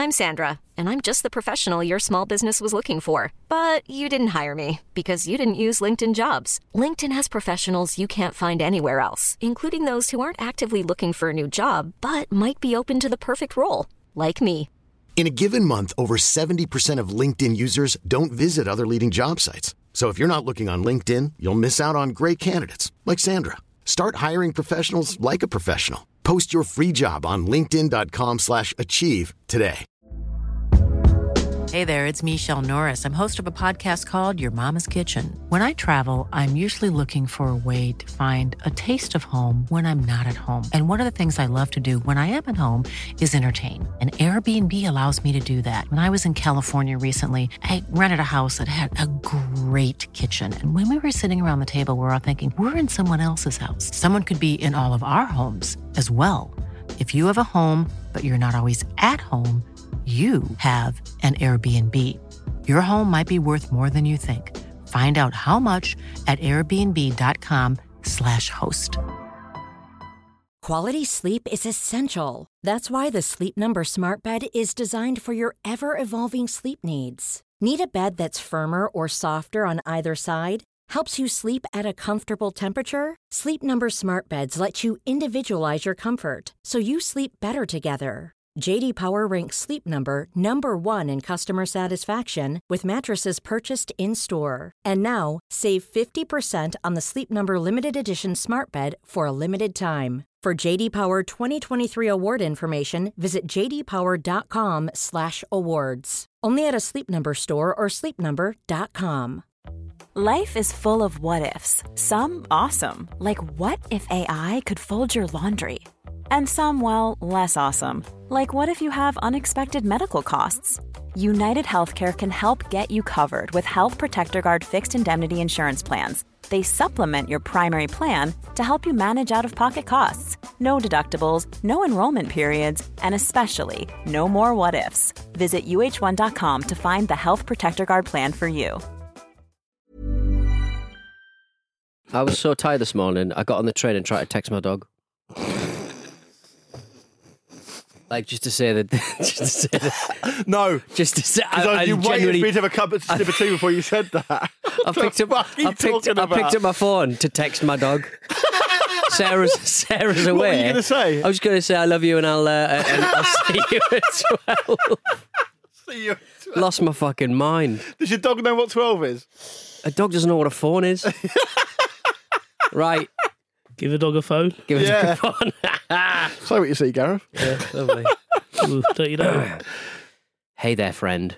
I'm Sandra, and I'm just the professional your small business was looking for. But you didn't hire me because you didn't use LinkedIn Jobs. LinkedIn has professionals you can't find anywhere else, including those who aren't actively looking for a new job, but might be open to the perfect role, like me. In a given month, over 70% of LinkedIn users don't visit other leading job sites. So if you're not looking on LinkedIn, you'll miss out on great candidates like Sandra. Start hiring professionals like a professional. Post your free job on linkedin.com/achieve today. Hey there, it's Michelle Norris. I'm host of a podcast called Your Mama's Kitchen. When I travel, I'm usually looking for a way to find a taste of home when I'm not at home. And one of the things I love to do when I am at home is entertain. And Airbnb allows me to do that. When I was in California recently, I rented a house that had a great kitchen. And when we were sitting around the table, we were all thinking, we're in someone else's house. Someone could be in all of our homes as well. If you have a home, but you're not always at home, you have an Airbnb. Your home might be worth more than you think. Find out how much at airbnb.com/host. Quality sleep is essential. That's why the Sleep Number Smart Bed is designed for your ever-evolving sleep needs. Need a bed that's firmer or softer on either side? Helps you sleep at a comfortable temperature? Sleep Number Smart Beds let you individualize your comfort, so you sleep better together. J.D. Power ranks Sleep Number number 1 in customer satisfaction with mattresses purchased in-store. And now, save 50% on the Sleep Number Limited Edition Smart Bed for a limited time. For J.D. Power 2023 award information, visit jdpower.com/awards. Only at a Sleep Number store or sleepnumber.com. Life is full of what-ifs. Some awesome, like what if AI could fold your laundry? And some, well, less awesome. Like what if you have unexpected medical costs? United Healthcare can help get you covered with Health Protector Guard fixed indemnity insurance plans. They supplement your primary plan to help you manage out-of-pocket costs. No deductibles, no enrollment periods, and especially no more what-ifs. Visit uh1.com to find the Health Protector Guard plan for you. I was so tired this morning, I got on the train and tried to text my dog. Like, just to say that. No. Just to say. You waited for me to have a cup of tea before you said that. I picked up my phone to text my dog. Sarah's away. What were you going to say? I was going to say I love you and I'll see you at 12. See you at 12. Lost my fucking mind. Does your dog know what 12 is? A dog doesn't know what a phone is. Right. Give a dog a phone. Give a dog a phone. So what you see, Gareth. Yeah, lovely. Ooh, don't you know? Hey there, friend.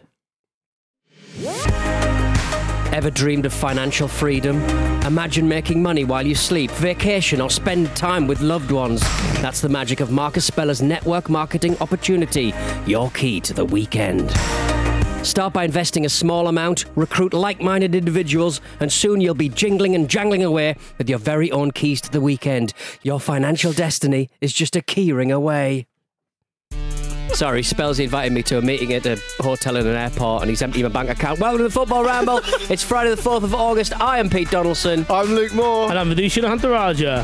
Ever dreamed of financial freedom? Imagine making money while you sleep, vacation, or spend time with loved ones. That's the magic of Marcus Speller's network marketing opportunity. Your key to the weekend. Start by investing a small amount, recruit like-minded individuals, and soon you'll be jingling and jangling away with your very own keys to the weekend. Your financial destiny is just a key ring away. Sorry, Spells invited me to a meeting at a hotel in an airport and he's emptied my bank account. Welcome to the Football Ramble. It's Friday the 4th of August. I am Pete Donaldson. I'm Luke Moore. And I'm Vidushan Hantaraja.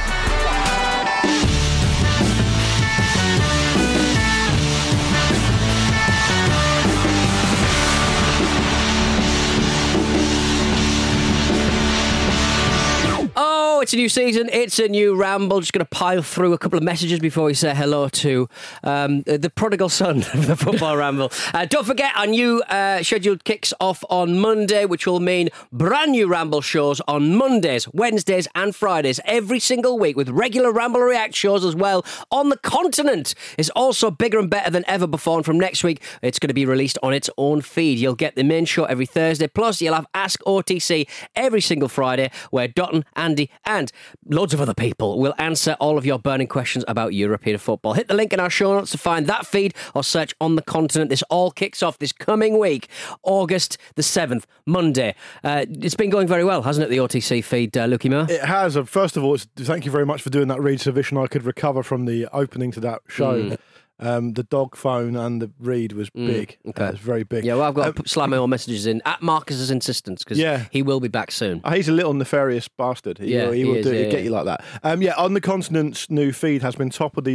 Oh, it's a new season. It's a new ramble. Just going to pile through a couple of messages before we say hello to the prodigal son of the Football Ramble. Don't forget, our new schedule kicks off on Monday, which will mean brand new Ramble shows on Mondays, Wednesdays and Fridays every single week with regular Ramble React shows as well. On the Continent is also bigger and better than ever before. And from next week, it's going to be released on its own feed. You'll get the main show every Thursday. Plus, you'll have Ask OTC every single Friday where Dotton, Andy and loads of other people will answer all of your burning questions about European football. Hit the link in our show notes to find that feed or search On the Continent. This all kicks off this coming week, August the 7th, Monday. It's been going very well, hasn't it, the OTC feed, Lukey Moore? It has. First of all, thank you very much for doing that read so Vish and I could recover from the opening to that show. The dog phone and the read was big. Okay. It's very big. Yeah, well, I've got to slide my own messages in at Marcus's insistence because he will be back soon. He's a little nefarious bastard. He will get you like that. On the Continent's new feed has been top of the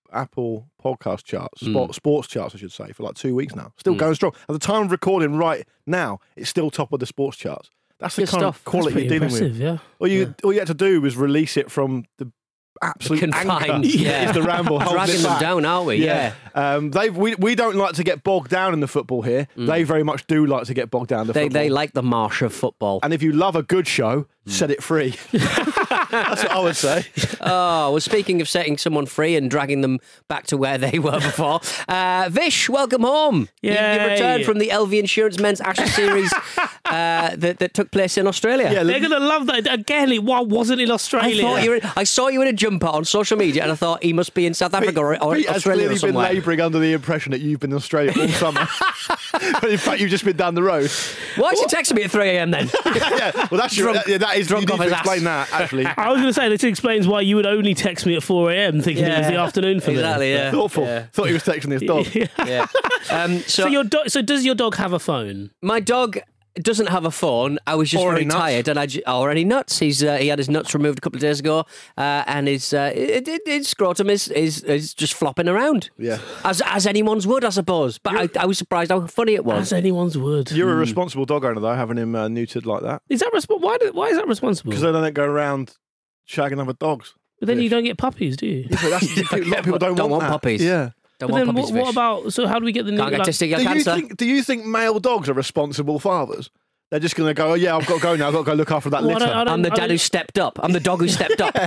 Apple podcast charts, sports charts, I should say, for like 2 weeks now. Still going strong. At the time of recording right now, it's still top of the sports charts. That's the Good kind stuff. of quality you're dealing with. Yeah. All you had to do was release it from the absolute Confined, anchor is the ramble. holding Dragging it them back. down, are we? Yeah. We don't like to get bogged down in the football here. They very much do like to get bogged down in the football. They like the marsh of football. And if you love a good show, set it free. That's what I would say. Oh, well, speaking of setting someone free and dragging them back to where they were before, Vish, welcome home. You Yay. returned from the LV Insurance Men's Ashes Series that took place in Australia. Yeah, They're going to love that. Again, it wasn't in Australia. I saw you in a jumper on social media and I thought he must be in South Africa or Pete has Australia clearly or somewhere. been labouring under the impression that you've been in Australia all summer. But in fact, you've just been down the road. Why is he texting me at 3 a.m. then? Yeah, well, that's Drunk- that is drunk you off need to his explain ass. that, actually. I was going to say, this explains why you would only text me at 4 a.m. thinking it was the afternoon for Exactly, me. yeah. Thoughtful. Yeah. Thought he was texting his dog. Yeah. So does your dog have a phone? My dog doesn't have a phone. I was just Already very nuts? tired, and already nuts. He had his nuts removed a couple of days ago, and his scrotum is just flopping around. Yeah. as anyone's would, I suppose. But I was surprised how funny it was. As anyone's would. You're a responsible dog owner, though, having him neutered like that. Is that why is that responsible? Because they don't go around shagging other dogs. But then you don't get puppies, do you? Yeah, but that's, a lot of people don't want that. puppies. Yeah. Don't But want then puppies, what Vish. about? So how do we get the Can't get testicular cancer. Do you think male dogs are responsible fathers? They're just going to go, oh, yeah, I've got to go now. I've got to go look after that Well, litter. I'm the dad who stepped up. I'm the dog who stepped up.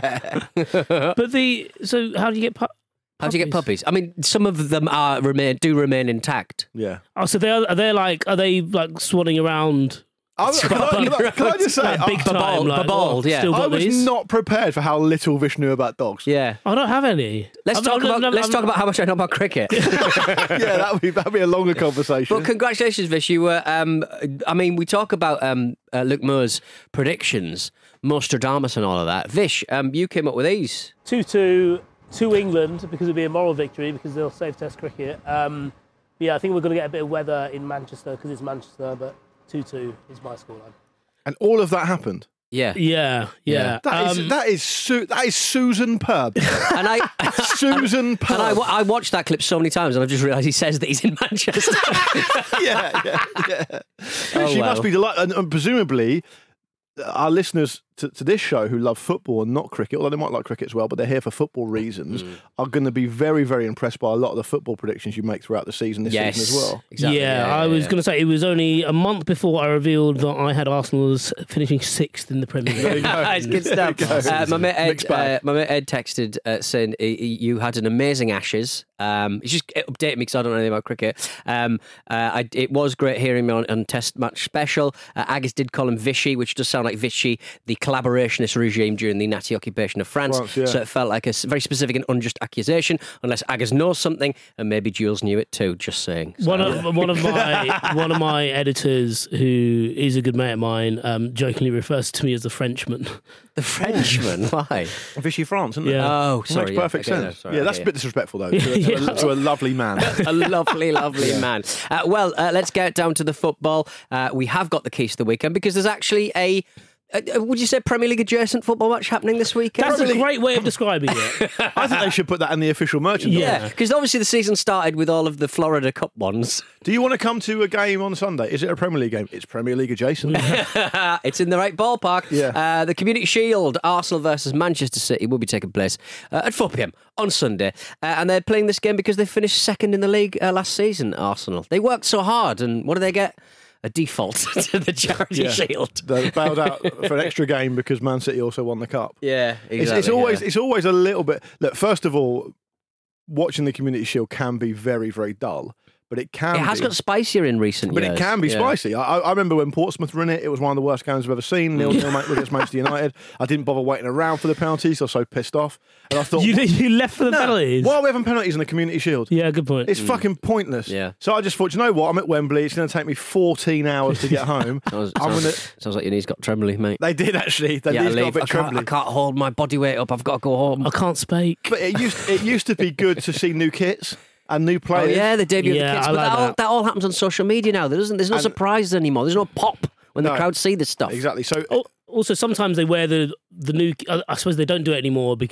So how do you get puppies? How do you get puppies? I mean, some of them do remain intact. Yeah. Oh, so are they like swanning around? Can I just say, Big time, like, bebald, yeah. Still I got was these? not prepared for how little Vish knew about dogs. Yeah. I don't have any. Let's talk about how much I know about cricket. Yeah, that'd be a longer conversation. But congratulations, Vish. You were. I mean, we talk about Luke Moore's predictions, Nostradamus, and all of that. Vish, you came up with these. 2-2 to England because it'll be a moral victory because they'll save Test cricket. Yeah, I think we're going to get a bit of weather in Manchester because it's Manchester, but 2-2 is my scoreline. And all of that happened. Yeah. Yeah. That is Susan Pub. And Susan Pub. And I watched that clip so many times, and I've just realised he says that he's in Manchester. yeah. Oh, She well. must be delighted. And presumably, our listeners to this show who love football and not cricket, although they might like cricket as well, but they're here for football reasons, are going to be very, very impressed by a lot of the football predictions you make throughout the season this season as well. Exactly. I was going to say it was only a month before I revealed that I had Arsenal as finishing 6th in the Premier League. It's good stuff. My mate Ed texted saying you had an amazing Ashes. He's just updating me because I don't know anything about cricket. It was great hearing me on Test Match Special. Agus did call him Vichy, which does sound like Vichy, the collaborationist regime during the Nazi occupation of France. Yeah. So it felt like a very specific and unjust accusation, unless Agus knows something, and maybe Jules knew it too, just saying. So, One of my editors, who is a good mate of mine, jokingly refers to me as the Frenchman. the Frenchman, why? Vichy France, isn't it? Yeah. Oh, It sorry. makes perfect okay, no, sense. sorry, Yeah, that's okay, a bit disrespectful, though, to a lovely man. a lovely man. Let's get down to the football. We have got the keys to the weekend because there's actually a would you say Premier League adjacent football match happening this weekend? That's a great way of describing it. I think they should put that in the official merchandise. Yeah, because obviously the season started with all of the Florida Cup ones. Do you want to come to a game on Sunday? Is it a Premier League game? It's Premier League adjacent. It's in the right ballpark. Yeah. The Community Shield, Arsenal versus Manchester City, will be taking place at 4 p.m. on Sunday. And they're playing this game because they finished second in the league last season, Arsenal. They worked so hard, and what do they get? A default to the Charity Shield. They bailed out for an extra game because Man City also won the cup. Yeah, exactly. It's always a little bit. Look, first of all, watching the Community Shield can be very, very dull. But it can. It has got spicier in recent years. But it can be spicy. I remember when Portsmouth were in it. It was one of the worst games I've ever seen. 0-0 against Manchester United. I didn't bother waiting around for the penalties. I was so pissed off. And I thought, you left for the penalties? why are we having penalties in the Community Shield? Yeah, good point. It's fucking pointless. Yeah. So I just thought, you know what? I'm at Wembley. It's going to take me 14 hours to get home. Sounds like your knees got trembly, mate. They did actually. They Yeah, did got a bit I trembly. can't hold my body weight up. I've got to go home. I can't speak. But it used to be good to see new kits and new Oh players. yeah, the debut Yeah, of the kids. I But like that all happens on social media now. There's no surprises anymore. There's no pop when the No. crowd see this stuff. Exactly. So Also, sometimes they wear the new. I suppose they don't do it anymore because they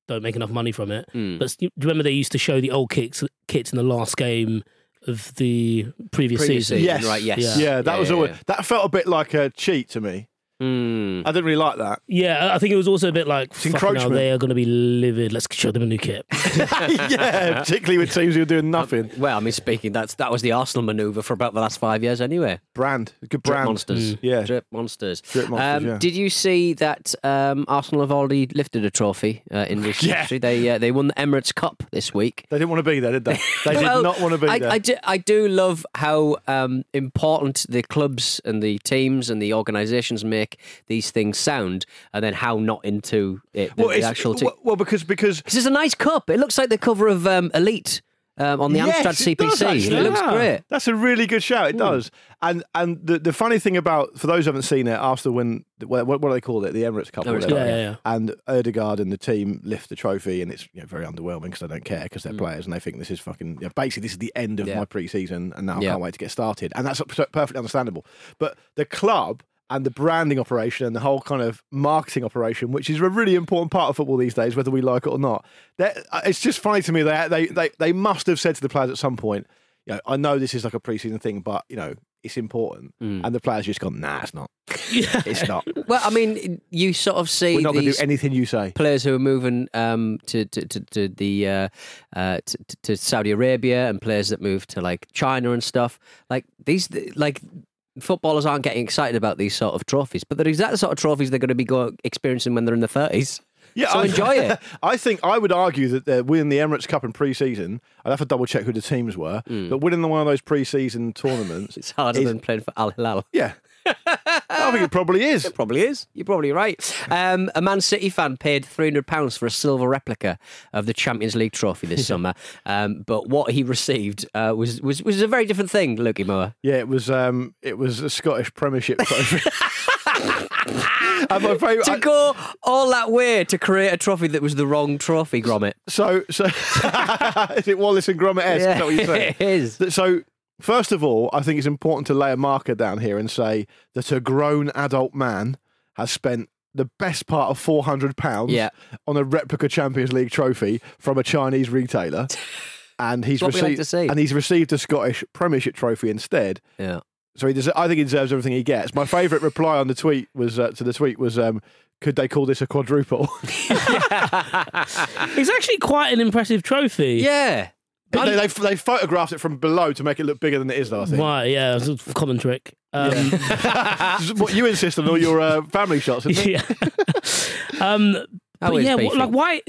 don't make enough money from it. But do you remember they used to show the old kits in the last game of the previous season? Yes. Right, yes. Yeah, that was always that felt a bit like a cheat to me. I didn't really like that. Yeah, I think it was also a bit like, encroachment. They are going to be livid. Let's show them a new kit. Yeah, particularly with teams who are doing nothing. Well, I mean, that was the Arsenal manoeuvre for about the last 5 years anyway. Good Drip brand. monsters. Yeah. Drip monsters. Drip monsters, yeah. Did you see that Arsenal have already lifted a trophy in recent history? They won the Emirates Cup this week. They didn't want to be there, did they? They did not want to be there. I do love how important the clubs and the teams and the organisations make these things sound, and then how not into it, the actual team. Well, because it's a nice cup. It looks like the cover of Elite on the Amstrad CPC. It does, actually. It looks great. That's a really good shout. It does. And the funny thing about, for those who haven't seen it, Arsenal win, what do they call it? The Emirates Cup. Emirates or whatever. Yeah. And Ødegaard and the team lift the trophy, and it's very underwhelming because they don't care because they're players and they think this is fucking basically this is the end of my pre-season, and now I can't wait to get started. And that's perfectly understandable. But the club and the branding operation and the whole kind of marketing operation, which is a really important part of football these days, whether we like it or not. It's just funny to me that they must have said to the players at some point, I know this is like a pre-season thing, but it's important. And the players just gone, nah, it's not. It's not. Well, I mean, you sort of see we're not going to these do anything you say. players who are moving to Saudi Arabia, and players that move to like China and stuff. Like these, like. Footballers aren't getting excited about these sort of trophies, but they're exactly the sort of trophies they're going to be experiencing when they're in their 30s. Yeah, so enjoy it. I would argue that they're winning the Emirates Cup in pre-season. I'd have to double check who the teams were, but winning one of those pre-season tournaments, it's harder than playing for Al Hilal. Yeah. I think it probably is. It probably is. You're probably right. A Man City fan paid £300 for a silver replica of the Champions League trophy this summer. But what he received was a very different thing, Lukey Moore. Yeah, it was a Scottish Premiership trophy. And my favourite, to go all that way to create a trophy that was the wrong trophy, Gromit. So is it Wallace and Gromit-esque? Yeah, Is that what you're saying? it is. So first of all, I think it's important to lay a marker down here and say that a grown adult man has spent the best part of £400 on a replica Champions League trophy from a Chinese retailer, and he's received a Scottish Premiership trophy instead. Yeah. So I think he deserves everything he gets. My favourite reply on the tweet was could they call this a quadruple? It's actually quite an impressive trophy. Yeah. They photographed it from below to make it look bigger than it is, though, I think. Right, yeah, it's a common trick. What you insist on all your family shots, isn't it? Yeah. But yeah, why?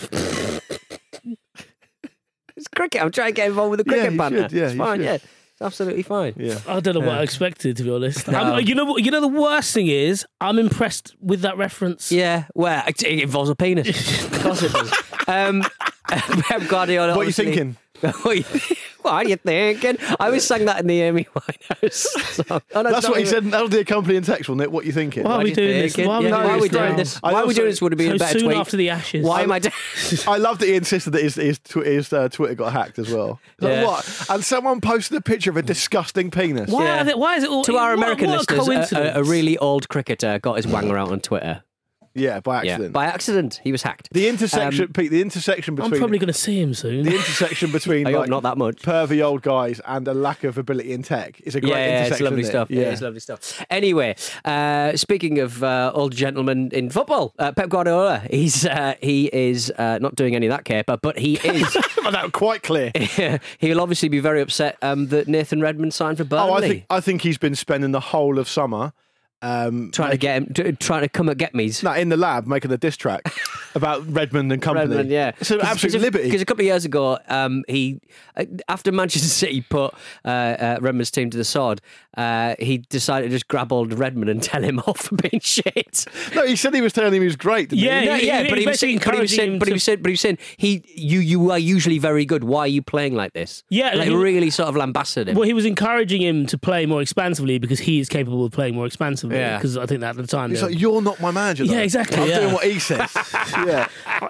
It's cricket. I'm trying to get involved with the cricket banter. It's fine, yeah. It's absolutely fine. Yeah. I don't know what I expected, to be honest. No. You know the worst thing is, I'm impressed with that reference. Yeah, well, it involves a penis. Of course it does. Pep Guardiola. What are you thinking? What are you thinking? I always sang that in the Amy Winehouse song. Oh, no, that's what he said. That was the accompanying text, wasn't it? What are you thinking? Why are we doing this? Why are we doing this? Why are we doing this? Would have been a better soon tweet. after the Ashes. Why am I doing? I love that he insisted that his Twitter got hacked as well. Yeah. What? And someone posted a picture of a disgusting penis. Why is it all? To our American what a listeners, coincidence. a really old cricketer got his wanger out on Twitter. Yeah, by accident. By accident, he was hacked. The intersection, Pete. The intersection between. I'm probably going to see him soon. The intersection between I hope not that much. pervy old guys and a lack of ability in tech is a great intersection. It's lovely stuff. Yeah, it's lovely stuff. Anyway, speaking of old gentlemen in football, Pep Guardiola, he is not doing any of that caper, but he is. That was quite clear. He'll obviously be very upset that Nathan Redmond signed for Burnley. I think he's been spending the whole of summer. Trying to come and get me. No, in the lab making a diss track about Redmond and company. Redmond, yeah, it's an absolute liberty. Because a couple of years ago, he after Manchester City put Redmond's team to the sword, he decided to just grab hold of Redmond and tell him off for being shit. No, he said he was telling him he was great. Didn't he? But he was saying you are usually very good. Why are you playing like this? Yeah, like really sort of lambasted him. Well, he was encouraging him to play more expansively because he is capable of playing more expansively. me because I think that at the time. It's like, you're not my manager. Though. Yeah, exactly. I'm doing what he says. Yeah.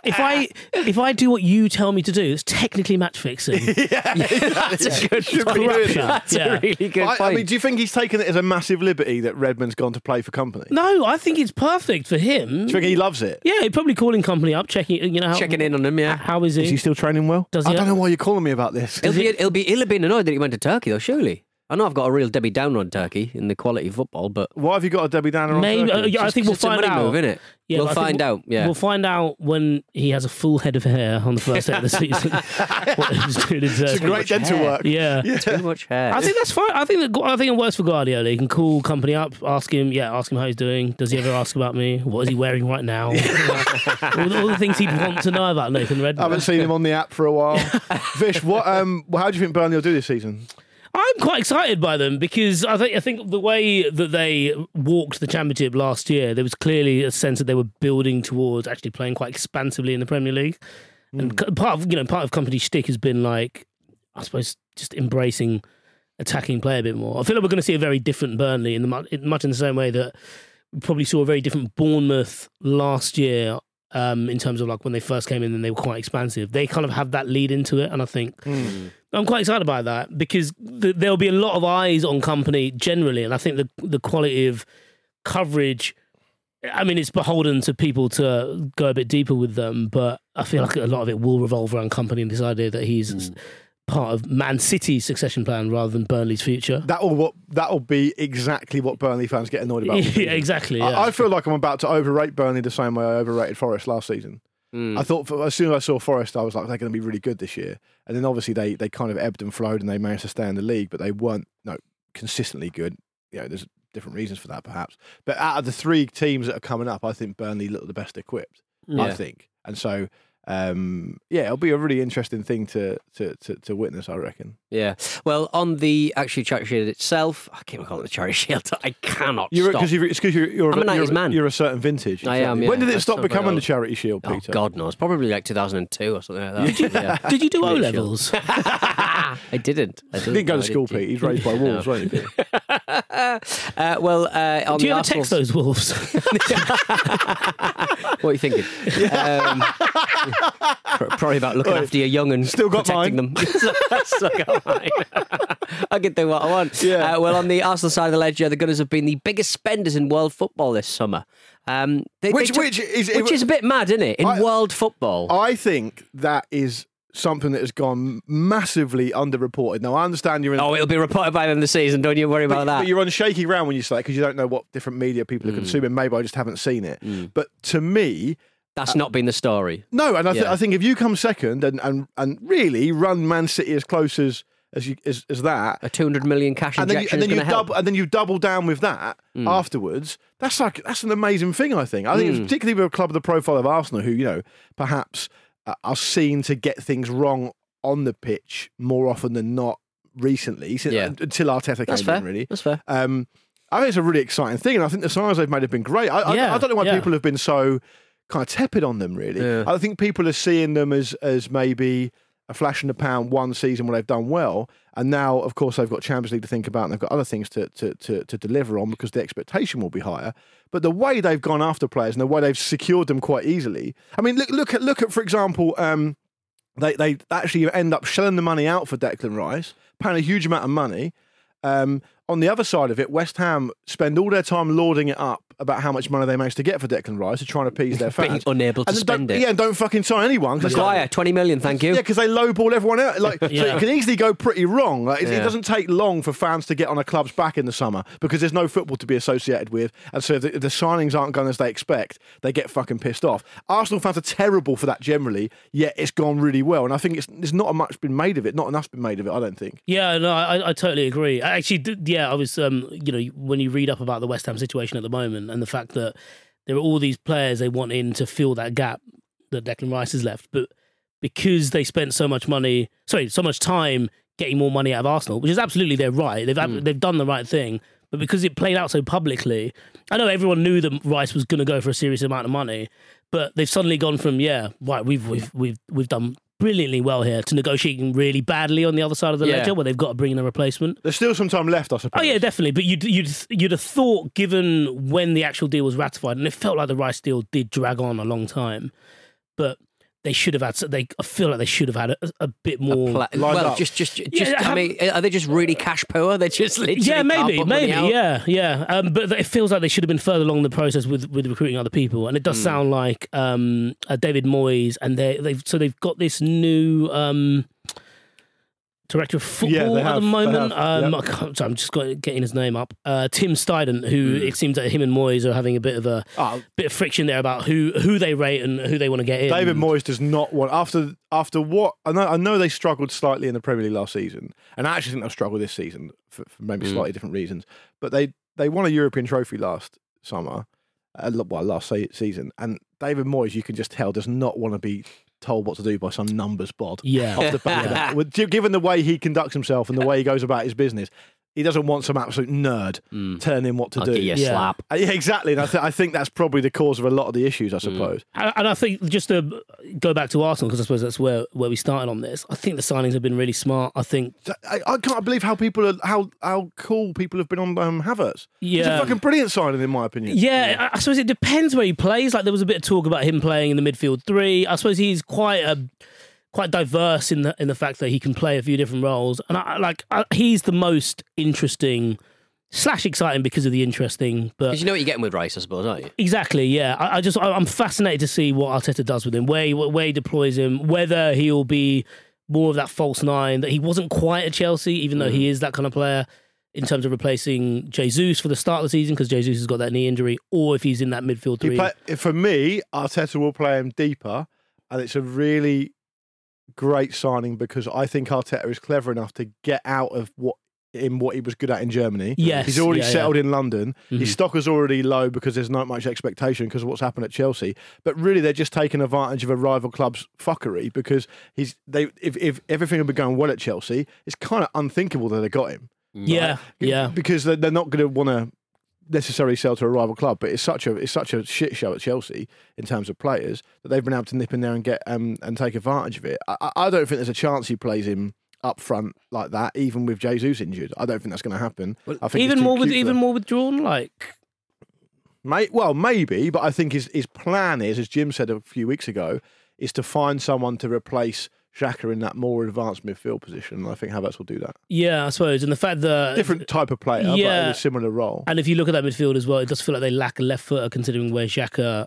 If I do what you tell me to do, it's technically match fixing. That's a good corruption. That's a really good point. I mean, do you think he's taken it as a massive liberty that Redmond's gone to play for Company? No, I think it's perfect for him. Do you think he loves it? Yeah, he'd probably calling Company up, checking in on him. Yeah, how is he? Is he still training well? Does I he don't know why you're calling me about this. He'll have been annoyed that he went to Turkey though. Surely. I know I've got a real Debbie Downer on Turkey in the quality of football, but why have you got a Debbie Downer on maybe Turkey? I think we'll it's a find money out. move, isn't it? Yeah, we'll find out. Yeah, we'll find out when he has a full head of hair on the first day of the season. What he's doing in Turkey. It's great dental work. Yeah. Too much hair. I think that's fine. I think it works for Guardiola. He can call Company up, ask him how he's doing. Does he ever ask about me? What is he wearing right now? all the things he'd want to know about Nathan Redmond. I haven't seen him on the app for a while. Vish, how do you think Burnley will do this season? I'm quite excited by them because I think the way that they walked the Championship last year, there was clearly a sense that they were building towards actually playing quite expansively in the Premier League. And part of Company's shtick has been like, I suppose, just embracing attacking play a bit more. I feel like we're going to see a very different Burnley much in the same way that we probably saw a very different Bournemouth last year. In terms of like when they first came in and they were quite expansive, they kind of have that lead into it, and I think I'm quite excited by that because there'll be a lot of eyes on Company generally, and I think the quality of coverage, I mean, it's beholden to people to go a bit deeper with them, but I feel like a lot of it will revolve around Company and this idea that he's part of Man City's succession plan rather than Burnley's future. That'll be exactly what Burnley fans get annoyed about. Yeah, exactly. Yeah. I feel like I'm about to overrate Burnley the same way I overrated Forest last season. I thought as soon as I saw Forest, I was like, they're going to be really good this year. And then obviously they kind of ebbed and flowed and they managed to stay in the league, but they weren't consistently good. There's different reasons for that perhaps. But out of the three teams that are coming up, I think Burnley look the best equipped. I think. And so it'll be a really interesting thing to witness, I reckon. Yeah. Well, on the actual Charity Shield itself, I keep calling it the Charity Shield. I cannot stop. I'm a 90s man. You're a certain vintage. I am, yeah. When did it stop becoming the Charity Shield, Peter? Oh, God knows. Probably like 2002 or something like that. Did you do O-levels? I didn't. He didn't go to school, Pete. He's raised by wolves, wasn't he? Do you ever text those wolves? What are you thinking? Probably about looking after your young and still got protecting mine. them. Still got mine. I can do what I want. Yeah. Well, on the Arsenal side of the ledger, the Gunners have been the biggest spenders in world football this summer. Which is a bit mad, isn't it? In world football, I think that is something that has gone massively underreported. Now, I understand you're in... it'll be reported by the end of the season. Don't you worry about that. But you're on shaky ground when you say it because you don't know what different media people are consuming. Maybe I just haven't seen it. But to me... That's not been the story. No, and I think if you come second and really run Man City as close as that... A 200 million cash injection and then you double down with that afterwards, that's an amazing thing, I think. I think it's particularly with a club of the profile of Arsenal who, perhaps... are seen to get things wrong on the pitch more often than not recently, until Arteta came in, really. That's fair. I think it's a really exciting thing, and I think the signings they've made have been great. I don't know why people have been so kind of tepid on them, really. Yeah. I think people are seeing them as maybe a flash in the pan one season where they've done well, and now, of course, they've got Champions League to think about, and they've got other things to deliver on because the expectation will be higher. But the way they've gone after players and the way they've secured them quite easily. I mean, look at for example, they actually end up shelling the money out for Declan Rice, paying a huge amount of money. On the other side of it, West Ham spend all their time lauding it up about how much money they managed to get for Declan Rice to try and appease their fans. Being unable to spend it. Yeah, and don't fucking sign anyone. Maguire, 20 million, thank you. Yeah, because they lowball everyone else. So it can easily go pretty wrong. It doesn't take long for fans to get on a club's back in the summer because there's no football to be associated with. And so if the signings aren't going as they expect, they get fucking pissed off. Arsenal fans are terrible for that generally, yet it's gone really well. And I think there's not much been made of it. Not enough's been made of it, I don't think. Yeah, no, I totally agree. Actually, I was, when you read up about the West Ham situation at the moment and the fact that there are all these players they want in to fill that gap that Declan Rice has left, but because they spent so much time getting more money out of Arsenal, which is absolutely their right, they've done the right thing, but because it played out so publicly, I know everyone knew that Rice was going to go for a serious amount of money, but they've suddenly gone from we've done brilliantly well here to negotiating really badly on the other side of the ledger where they've got to bring in a replacement. There's still some time left, I suppose. Oh yeah, definitely. But you'd have thought, given when the actual deal was ratified, and it felt like the Rice deal did drag on a long time, but they should have had. I feel like they should have had a bit more. I mean, are they just really cash poor? They're just literally maybe, yeah. But it feels like they should have been further along the process with recruiting other people, and it does sound like David Moyes, and they've got this new. Director of football at the moment. I'm just getting his name up. Tim Stuyden, who it seems that him and Moyes are having a bit of friction there about who they rate and who they want to get in. David Moyes does not want after what I know they struggled slightly in the Premier League last season, and I actually think they'll struggle this season for maybe slightly different reasons. But they won a European trophy last summer, last season, and David Moyes, you can just tell, does not want to be told what to do by some numbers bod. Yeah. Off the back of that. Given the way he conducts himself and the way he goes about his business, he doesn't want some absolute nerd telling him what to do. Give you a slap. Yeah, exactly. And I think that's probably the cause of a lot of the issues, I suppose. And I think, just to go back to Arsenal, because I suppose that's where we started on this, I think the signings have been really smart. I think I can't believe how cool people have been on Havertz. Yeah. It's a fucking brilliant signing, in my opinion. Yeah, I suppose it depends where he plays. Like, there was a bit of talk about him playing in the midfield three. I suppose he's quite diverse in the fact that he can play a few different roles, and he's the most interesting / exciting because of the interesting. But because you know what you're getting with Rice, I suppose, aren't you? Exactly. Yeah, I'm fascinated to see what Arteta does with him, where he deploys him, whether he'll be more of that false nine that he wasn't quite at Chelsea, even though he is that kind of player. In terms of replacing Jesus for the start of the season, because Jesus has got that knee injury, or if he's in that midfield three. For me, Arteta will play him deeper, and it's a really great signing because I think Arteta is clever enough to get out of what he was good at in Germany. Yes, he's already settled in London. His stock is already low because there's not much expectation because of what's happened at Chelsea. But really, they're just taking advantage of a rival club's fuckery because if everything had been going well at Chelsea, it's kind of unthinkable that they got him. Yeah, yeah. Because they're not going to want to necessarily sell to a rival club, but it's such a shit show at Chelsea in terms of players that they've been able to nip in there and get and take advantage of it. I don't think there's a chance he plays him up front like that, even with Jesus injured. I don't think that's going to happen. I think even more withdrawn, like. Maybe, but I think his plan is, as Jim said a few weeks ago, is to find someone to replace Xhaka in that more advanced midfield position, and I think Havertz will do that. Yeah, I suppose. And the fact that different type of player, but in a similar role. And if you look at that midfield as well, it does feel like they lack a left footer, considering where Xhaka,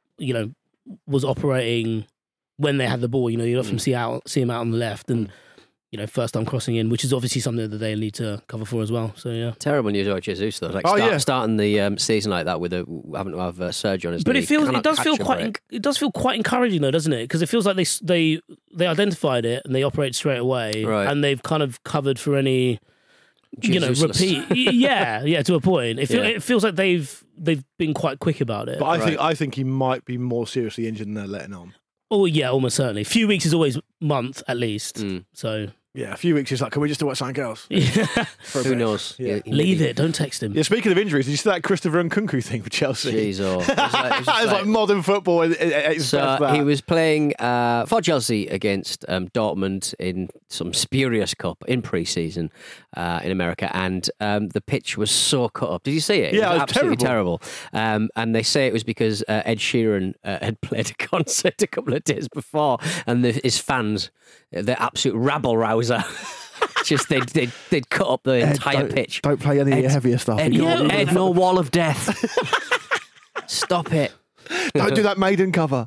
was operating when they had the ball. You often see him out on the left, and first time crossing in, which is obviously something that they need to cover for as well. So yeah, terrible news about Jesus though. Starting the season like that with having to have surgery on his knee. But it does feel quite encouraging though, doesn't it? Because it feels like they identified it and they operate straight away, right. And they've kind of covered for any repeat. yeah, to a point. It feels like they've been quite quick about it. But I think he might be more seriously injured than they're letting on. Oh yeah, almost certainly. A few weeks is always month at least. So. Yeah, a few weeks is like, can we just do what something else? Yeah. Who knows? Yeah. Leave it. Don't text him. Yeah, speaking of injuries, did you see that Christopher Nkunku thing for Chelsea? Jeez, it was like modern football. He was playing for Chelsea against Dortmund in some spurious cup in pre-season in America, and the pitch was so cut up. Did you see it? Yeah, it was absolutely terrible. And they say it was because Ed Sheeran had played a concert a couple of days before, and his fans, the absolute rabble-rousers, just they'd cut up the entire pitch. Don't play any heavier stuff. Ed, no Wall of Death. Stop it. Don't do that Maiden cover.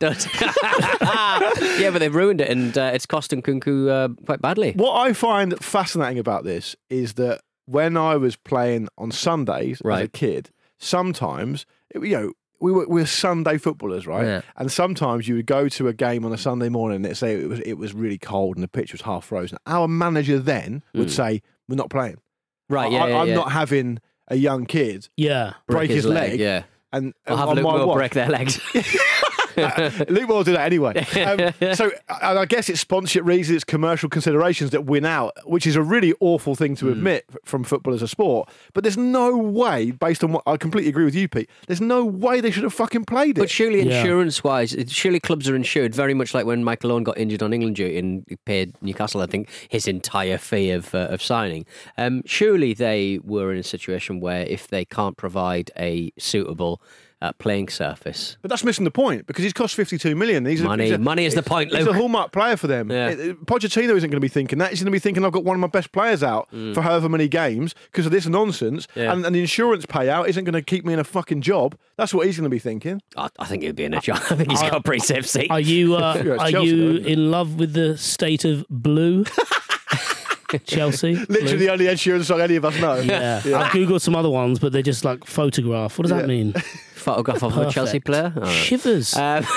Yeah, but they've ruined it, and it's costing Nkunku quite badly. What I find fascinating about this is that when I was playing on Sundays as a kid, sometimes we're Sunday footballers, right? Yeah. And sometimes you would go to a game on a Sunday morning and it'd say it was really cold and the pitch was half frozen. Our manager then would say, "We're not playing." Right? I'm not having a young kid break his leg. Yeah. And I'll have Luke Moore break their legs. Luke will do that anyway. So and I guess it's sponsorship reasons, it's commercial considerations that win out, which is a really awful thing to admit from football as a sport. But there's no way, based on what I completely agree with you, Pete, there's no way they should have fucking played it. But surely insurance-wise, surely clubs are insured very much like when Michael Owen got injured on England duty and he paid Newcastle, I think, his entire fee of signing. Surely they were in a situation where if they can't provide a suitable playing surface. But that's missing the point because he's cost 52 million. Money is the point, Luke. He's a hallmark player for them. Yeah. Pochettino isn't going to be thinking that. He's going to be thinking, I've got one of my best players out for however many games because of this nonsense. Yeah. And the insurance payout isn't going to keep me in a fucking job. That's what he's going to be thinking. I think he'll be in a job. I think he's got a pretty safe seat. Are you Chelsea, in love with the state of blue? Chelsea? Literally the only Ed Sheeran song any of us know. Yeah. I've Googled some other ones, but they're just like photograph. What does that mean? Photograph of a Chelsea player? Oh. Shivers.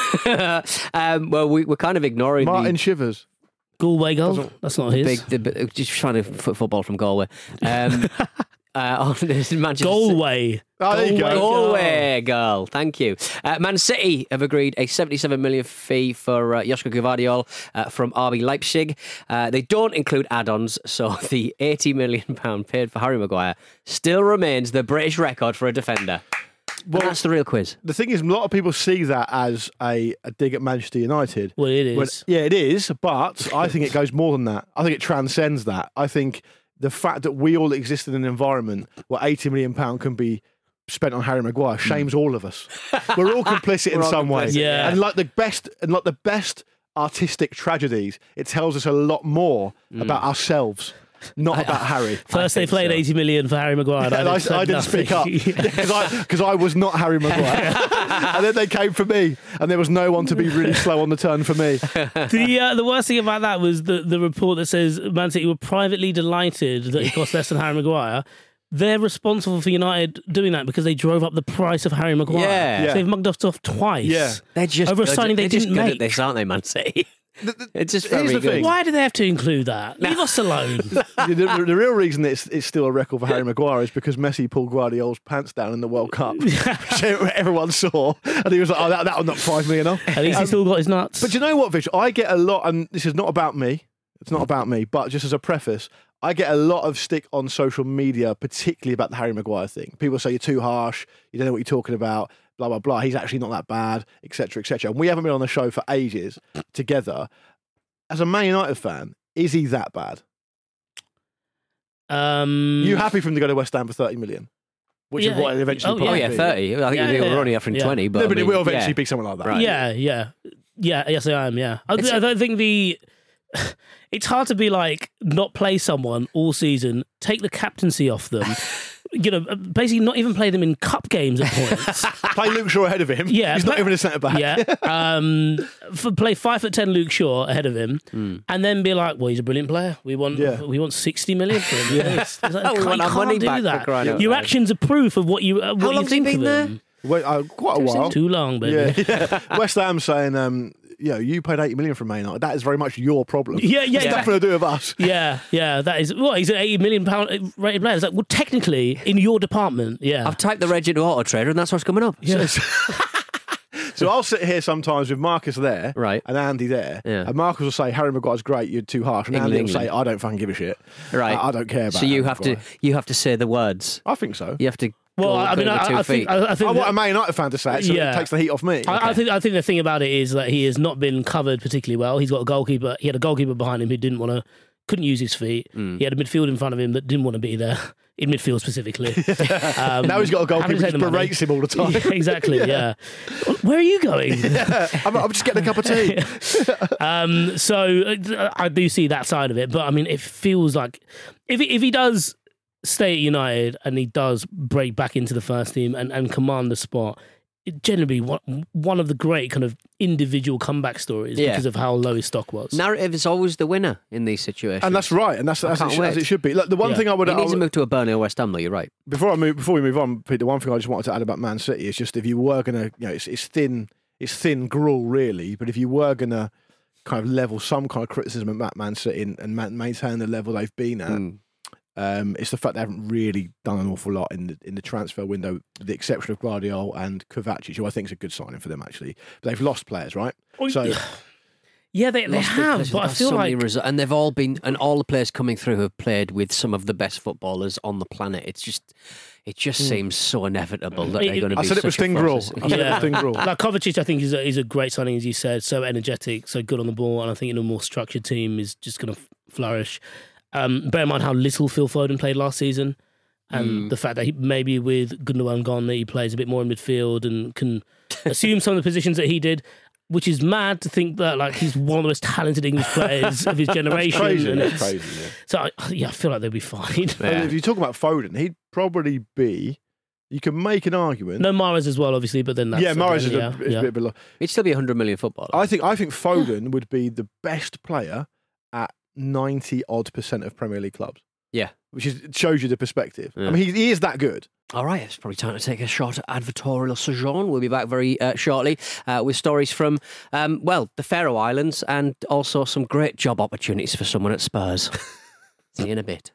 Well, we're kind of ignoring Martin Shivers. Galway goal. That's not his. Just trying to football from Galway. Manchester Galway. Oh, there you go. Galway girl. Thank you. Man City have agreed a 77 million fee for Josko Gvardiol from RB Leipzig. They don't include add-ons, so the £80 million paid for Harry Maguire still remains the British record for a defender. Well, that's the real quiz. The thing is, a lot of people see that as a dig at Manchester United. Well, it is. Yeah, it is, but I think it goes more than that. I think it transcends that. I think the fact that we all exist in an environment where £80 million can be spent on Harry Maguire shames all of us. We're all complicit in some way. Yeah. And like the best artistic tragedies, it tells us a lot more about ourselves. Not about Harry. First they played 80 million for Harry Maguire. And I didn't speak up because I was not Harry Maguire. And then they came for me, and there was no one to be really slow on the turn for me. The worst thing about that was the report that says Man City were privately delighted that it cost less than Harry Maguire. They're responsible for United doing that because they drove up the price of Harry Maguire. Yeah. So they've mugged us off twice. Yeah. They're just over a signing they just didn't good make. at this, aren't they, Man City? It's just Here's very the good. thing. Why do they have to include that? Leave us alone. The real reason it's still a record for Harry Maguire is because Messi pulled Guardiola's pants down in the World Cup, which everyone saw, and he was like, "Oh, that'll knock 5 million off." At least he's still got his nuts. But you know what, Vic? I get a lot, and this is not about me. It's not about me, but just as a preface, I get a lot of stick on social media, particularly about the Harry Maguire thing. People say you're too harsh, you don't know what you're talking about, blah, blah, blah. He's actually not that bad, etc., etc. And we haven't been on the show for ages together. As a Man United fan, is he that bad? You happy for him to go to West Ham for 30 million? Which is what it eventually probably be. 30. I think they were only offering 20. But No, but I it mean, will eventually be someone like that. Right. Yeah. Yes, I am. Yeah, I don't think it's hard to be like not play someone all season, take the captaincy off them. Basically not even play them in cup games at points. Play Luke Shaw ahead of him. Yeah, he's not even a centre back. Yeah, play 5'10" Luke Shaw ahead of him, and then be like, "Well, he's a brilliant player. We want 60 million for him." It's like, We want our money do back that. for crying out Your loud. actions are proof of what you How what you long's he think been of there? him. Well, quite a while. Too long, baby. Yeah. West Ham saying, you paid 80 million from Man United. That is very much your problem. Yeah, It's nothing to do with us. Yeah, that is what he's an £80 million rated player. It's like, well, technically, in your department, yeah. I've typed the reg into Auto Trader and that's what's coming up. Yeah. So I'll sit here sometimes with Marcus there, Right. and Andy there, Yeah. and Marcus will say Harry Maguire's great, you're too harsh, and Andy will say I don't fucking give a shit. Right. I don't care about. So you Harry have to Maguire. say the words. I think so. You have to. Well, go I mean, with 2 I feet. think I I think want a Man United fan to say it, so Yeah. it takes the heat off me. I think the thing about it is that he has not been covered particularly well. He's got a goalkeeper. He had a goalkeeper behind him who couldn't use his feet. He had a midfield in front of him that didn't want to be there. In midfield specifically. Now he's got a goalkeeper who just berates him all the time. Yeah, exactly. Yeah. Where are you going? I'm just getting a cup of tea. So I do see that side of it, but I mean, it feels like if he does stay at United and he does break back into the first team and command the spot, it generally one of the great kind of individual comeback stories because of how low his stock was. Narrative is always the winner in these situations. And that's right, and that's as it should be. Look, the one thing I would... He needs to move to a Burnley or West Ham, though, you're right. Before we move on, Pete, the one thing I just wanted to add about Man City is just if you were going to, it's thin gruel really, but if you were going to kind of level some kind of criticism about Man City and maintain the level they've been at, It's the fact they haven't really done an awful lot in the transfer window, with the exception of Guardiola and Kovacic, who I think is a good signing for them, actually. But they've lost players, right? So... Yeah, they have, but I feel like... And they've all been... And all the players coming through have played with some of the best footballers on the planet. It just seems so inevitable that they're going to be... I said it was Stingrull. Like Kovacic, I think, is a great signing, as you said. So energetic, so good on the ball. And I think in a more structured team is just going to flourish. Bear in mind how little Phil Foden played last season. And the fact that maybe with Gundogan gone, that he plays a bit more in midfield and can assume some of the positions that he did... Which is mad to think that like he's one of the most talented English players of his generation. It's crazy. Yeah. So I feel like they'll be fine. Yeah. If you talk about Foden, he'd probably be. You can make an argument. No, Mahrez as well, obviously, but then that's Mahrez is a bit below. He'd still be 100 million footballer. I think Foden would be the best player at 90% of Premier League clubs. Yeah, which shows you the perspective. Yeah. I mean, he is that good. All right, it's probably time to take a short advertorial sojourn. We'll be back very shortly with stories from, the Faroe Islands and also some great job opportunities for someone at Spurs. See you in a bit.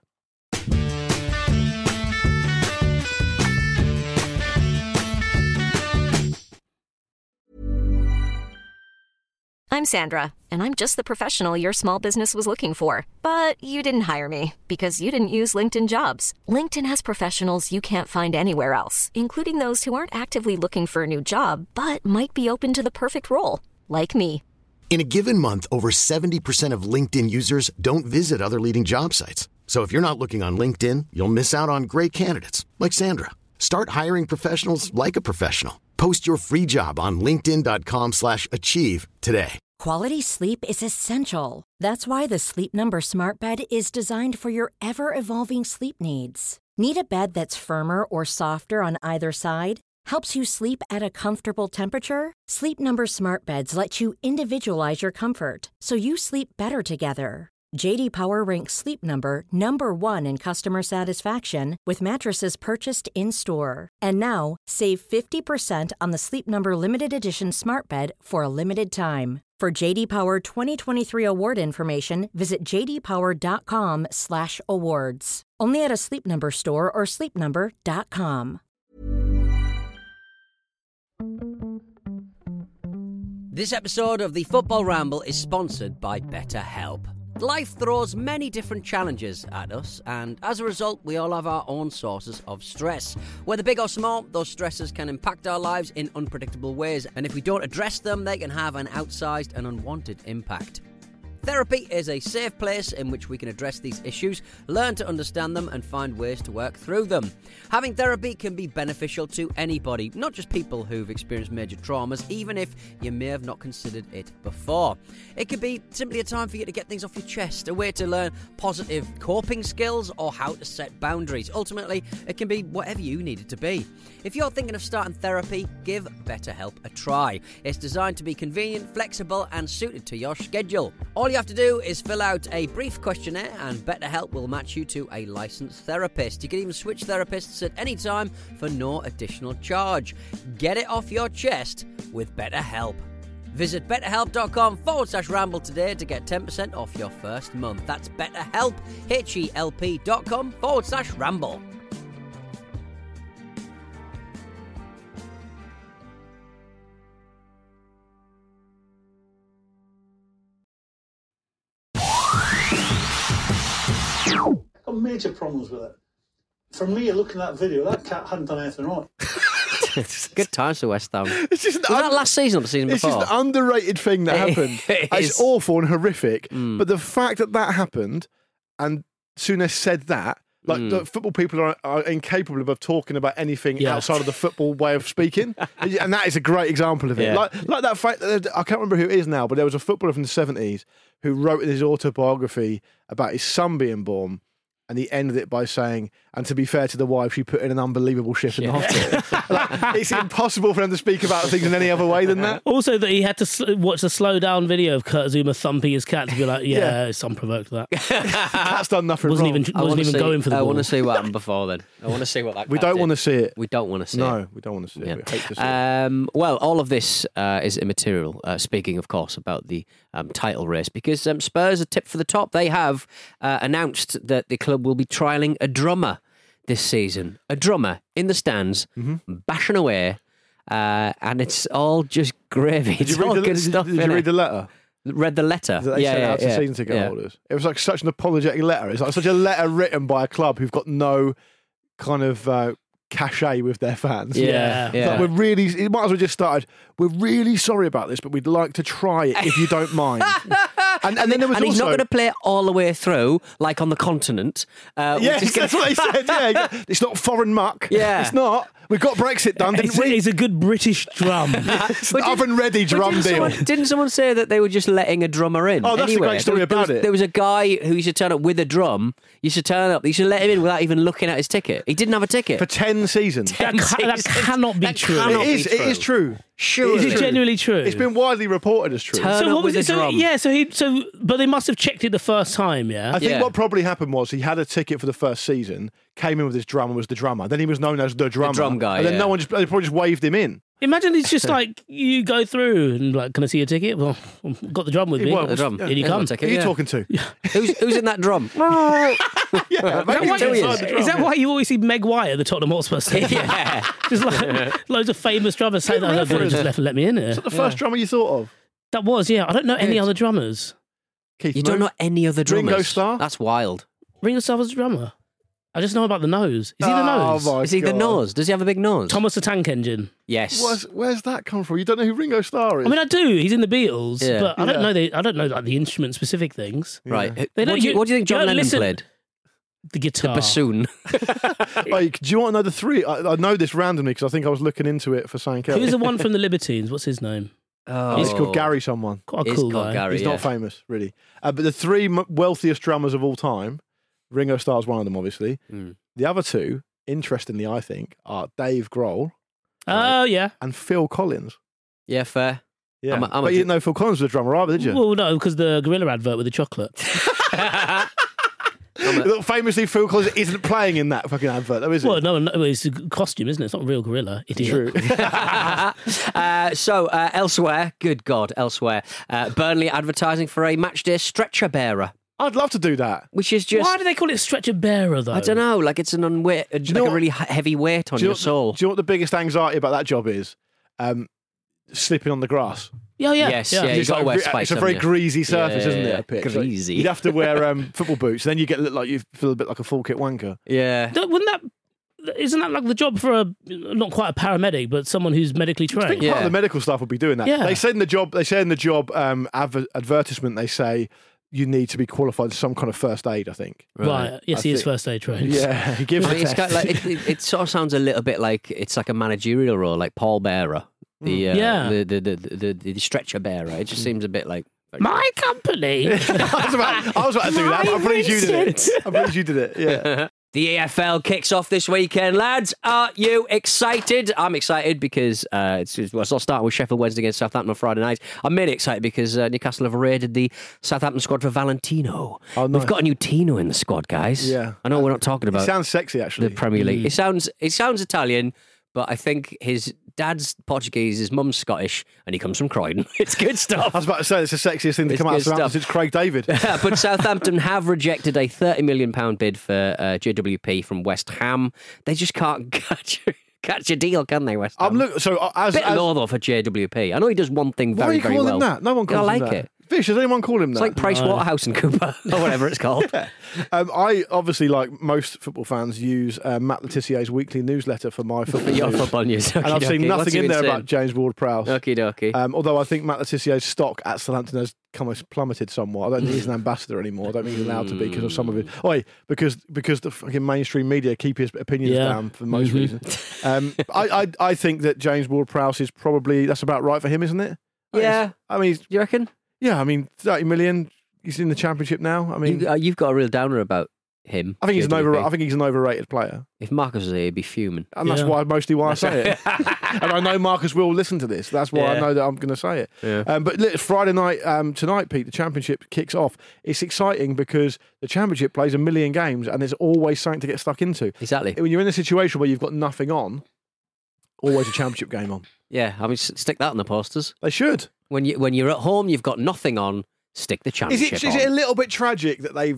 I'm Sandra, and I'm just the professional your small business was looking for. But you didn't hire me because you didn't use LinkedIn Jobs. LinkedIn has professionals you can't find anywhere else, including those who aren't actively looking for a new job, but might be open to the perfect role, like me. In a given month, over 70% of LinkedIn users don't visit other leading job sites. So if you're not looking on LinkedIn, you'll miss out on great candidates like Sandra. Start hiring professionals like a professional. Post your free job on linkedin.com/achieve today. Quality sleep is essential. That's why the Sleep Number Smart Bed is designed for your ever-evolving sleep needs. Need a bed that's firmer or softer on either side? Helps you sleep at a comfortable temperature? Sleep Number Smart Beds let you individualize your comfort so you sleep better together. J.D. Power ranks Sleep Number number 1 in customer satisfaction with mattresses purchased in-store. And now, save 50% on the Sleep Number Limited Edition Smart Bed for a limited time. For J.D. Power 2023 award information, visit jdpower.com/awards. Only at a Sleep Number store or sleepnumber.com. This episode of the Football Ramble is sponsored by BetterHelp. Life throws many different challenges at us, and as a result, we all have our own sources of stress. Whether big or small, those stresses can impact our lives in unpredictable ways, and if we don't address them, they can have an outsized and unwanted impact. Therapy is a safe place in which we can address these issues, learn to understand them, and find ways to work through them. Having therapy can be beneficial to anybody, not just people who've experienced major traumas, even if you may have not considered it before. It could be simply a time for you to get things off your chest, a way to learn positive coping skills, or how to set boundaries. Ultimately, it can be whatever you need it to be. If you're thinking of starting therapy, give BetterHelp a try. It's designed to be convenient, flexible, and suited to your schedule. All you have to do is fill out a brief questionnaire, and BetterHelp will match you to a licensed therapist. You can even switch therapists at any time for no additional charge. Get it off your chest with BetterHelp. Visit betterhelp.com/ramble today to get 10% off your first month. That's BetterHelp, HELP.com/ramble. Got major problems with it. For me, looking at that video, that cat hadn't done anything right. Good times for West Ham. It's just Was that last season or the season before? It's just an underrated thing that happened. It's awful and horrific. But the fact that happened, and Souness said that, like the football people are incapable of talking about anything outside of the football way of speaking, and that is a great example of it. Yeah. Like that fact, I can't remember who it is now, but there was a footballer from the 70s who wrote in his autobiography about his son being born. And he ended it by saying, and to be fair to the wife, she put in an unbelievable shift in the hospital. Like, it's impossible for him to speak about things in any other way than that. Also, that he had to watch a slow down video of Kurt Zouma thumping his cat to be like, it's unprovoked that. Cat's done nothing wasn't wrong. Even going for the ball. I want to see what happened before then. I want to see what that We don't want to see it. We don't want to see it. No, we don't want to see it. We hate to see it. Well, all of this is immaterial, speaking, of course, about the title race, because Spurs are tipped for the top. They have announced that the club club will be trialling a drummer this season. A drummer in the stands, bashing away, and it's all just gravy. It's all good stuff. Did you read the letter? Read the letter. That they sent out to season ticket holders. It was like such an apologetic letter. It's like such a letter written by a club who've got no kind of cachet with their fans. Yeah. Like it might as well just started. We're really sorry about this, but we'd like to try it if you don't mind. And then there was and he's also, not going to play it all the way through, like on the continent. Yes, that's what they said. Yeah, it's not foreign muck. Yeah. It's not. We got Brexit done, didn't we? It's a good British drum. It's an oven-ready drum deal. Didn't someone say that they were just letting a drummer in? Oh, that's the great story about it. There was a guy who used to turn up with a drum. He used to turn up. He used to let him in without even looking at his ticket. He didn't have a ticket. For 10 seasons. That cannot be true. It is true. Sure. Is it genuinely true? It's been widely reported as true. Turn up with a drum. Yeah, but they must have checked it the first time, yeah? I think what probably happened was he had a ticket for the first season, came in with his drum and was the drummer. Then he was known as the drummer. The drum guy, And then yeah. they probably just waved him in. Imagine it's just like you go through and like, can I see your ticket? Well, I've got the drum with me. Well, The drum. Here you Yeah, come. I'll take Who it, are you yeah. talking to? Who's in that drum? Is that why you always see Meg White at the Tottenham Hotspur Stadium? Yeah. Just like loads of famous drummers say that. They just let me in here. Is that the first drummer you thought of? That was, yeah. I don't know any Good. other drummers. Keith You don't Moon? know any other drummers? Ringo Starr? That's wild. Ringo Starr was a drummer. I just know about the nose. Is he the Oh, nose? my Is he the God. nose? Does he have a big nose? Thomas the Tank Engine. Yes. Where's that come from? You don't know who Ringo Starr is? I mean, I do. He's in the Beatles, Yeah. but I don't Yeah. know. I don't know like the instrument specific things. Right. They don't- What do you think you John don't Lennon listen- played? The guitar. Bassoon. Like, do you want to know the three? I know this randomly because I think I was looking into it for something else. Who's the one from the Libertines? What's his name? Oh. He's called Gary someone. Quite a He's cool called guy. Gary. He's yeah. not famous, really. But the three wealthiest drummers of all time, Ringo Starr's one of them, obviously. Mm. The other two, interestingly, I think, are Dave Grohl Oh, yeah. and Phil Collins. Yeah, fair. Yeah, I'm a but you didn't know Phil Collins was a drummer either, did you? Well, no, because the Gorilla advert with the chocolate. Look, famously, Phil Collins isn't playing in that fucking advert, though, is it? Well, no, it's a costume, isn't it? It's not a real gorilla. Idiot. True. So, elsewhere, good God, elsewhere, Burnley advertising for a matchday stretcher bearer, I'd love to do that. which is just, Why do they call it stretcher bearer, though? I don't know, like it's an unweight, like know a what- really heavy weight on Do you your know- soul. Do you know what the biggest anxiety about that job is? Slipping on the grass. Yeah, yeah. Yes, yeah. yeah. You've It's got to wear it's spikes, a very haven't you? greasy surface, Yeah, isn't it? yeah, A pitch. greasy. You'd have to wear football boots, then you look like you feel a bit like a full kit wanker. Yeah. Isn't that like the job for not quite a paramedic, but someone who's medically I think trained? part Yeah. of the medical staff would be doing that. Yeah. They say in the job. Advertisement. They say you need to be qualified in some kind of first aid. I think. Right. Yes, I he is think- first aid trained. Yeah, he gives I a mean, it's test. got, like, it sort of sounds a little bit like it's like a managerial role, like Paul Bearer, Yeah. the stretcher bearer. It just seems a bit like My company. I was about to do that. But I'm pleased you did it. I'm pleased you did it. Yeah. The EFL kicks off this weekend, lads. Are you excited? I'm excited because I'll start with Sheffield Wednesday against Southampton on Friday night. I'm mainly excited because Newcastle have raided the Southampton squad for Valentino. Oh, nice. We've got a new Tino in the squad, guys. Yeah. I know we're not talking It about sounds sexy, actually. the Premier League. It sounds Italian, but I think his dad's Portuguese, his mum's Scottish, and he comes from Croydon. It's good stuff. I was about to say it's the sexiest thing to It's come out of good Southampton stuff. since Craig David. But Southampton have rejected a £30 million bid for JWP from West Ham. They just can't catch a deal, can they, West Ham? I'm look. So as Bit low though for JWP. I know he does one thing why are very, you very calling well. him that? No one Yeah, calls I him like that. it. Fish, does anyone call him that? It's like Price Waterhouse and Cooper or whatever it's called. I obviously, like most football fans, use Matt Letizier's weekly newsletter for my football Your news. football news. And I've seen What's nothing he in been there saying? about James Ward-Prowse. Okie dokie. Although I think Matt Letizier's stock at Southampton has plummeted somewhat. I don't think he's an ambassador anymore. I don't think he's allowed to be because of some of it. Because the fucking mainstream media keep his opinions Yeah. down for most reasons. I think that James Ward-Prowse is probably, that's about right for him, isn't it? Yeah. I mean, You reckon? yeah. I mean, 30 million. He's in the Championship now. I mean, You've got a real downer about him. I think he's JWP. an overrated player. If Marcus was here, he'd be fuming. And that's Yeah. mostly why I say it. And I know Marcus will listen to this. That's why I Yeah. know that I'm going to say it. Yeah. But look, Friday night, tonight, Pete, the Championship kicks off. It's exciting because the Championship plays a million games and there's always something to get stuck into. Exactly. When you're in a situation where you've got nothing on, always a Championship game on. Yeah, I mean, stick that on the posters. They should. When you're at home, you've got nothing on. Stick the Is Championship it a on. little bit tragic that they've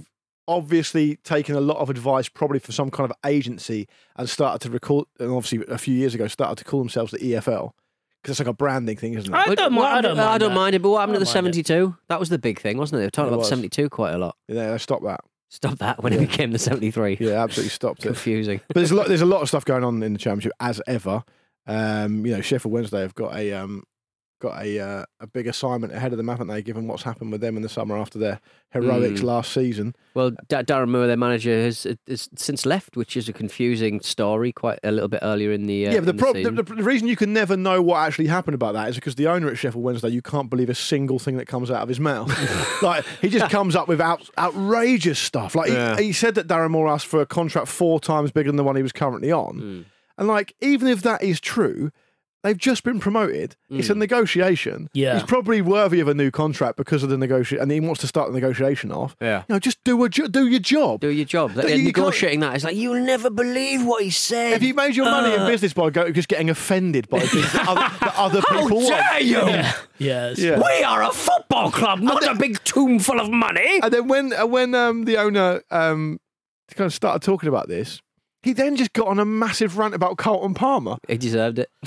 obviously taken a lot of advice, probably from some kind of agency, and started to record. And obviously, a few years ago, started to call themselves the EFL because it's like a branding thing, isn't it? I don't mind it. But what happened to I the don't mind it. 72? That was the big thing, wasn't it? They were talking It about was. 72 quite a lot. Yeah, stop that. Stop that when it became the 73. Yeah, absolutely stopped it. Confusing. But there's a lot of stuff going on in the Championship as ever. Sheffield Wednesday have got a big assignment ahead of them, haven't they? Given what's happened with them in the summer after their heroics last season. Well, Darren Moore, their manager, has since left, which is a confusing story. Quite a little bit earlier in the The reason you can never know what actually happened about that is because the owner at Sheffield Wednesday, you can't believe a single thing that comes out of his mouth. Like he just comes up with outrageous stuff. Like he said that Darren Moore asked for a contract 4 times bigger than the one he was currently on, and like even if that is true. They've just been promoted. It's a negotiation. Yeah. He's probably worthy of a new contract because of the negotiation, and he wants to start the negotiation off. Yeah. Just do your job. Do your job. You Negotiating that, it's like, you'll never believe what he said. Have you made your money in business by just getting offended by things that other people want? How dare you? Yes. Yeah. We are a football club, not a big tomb full of money. And then when the owner kind of started talking about this, he then just got on a massive rant about Carlton Palmer. He deserved it.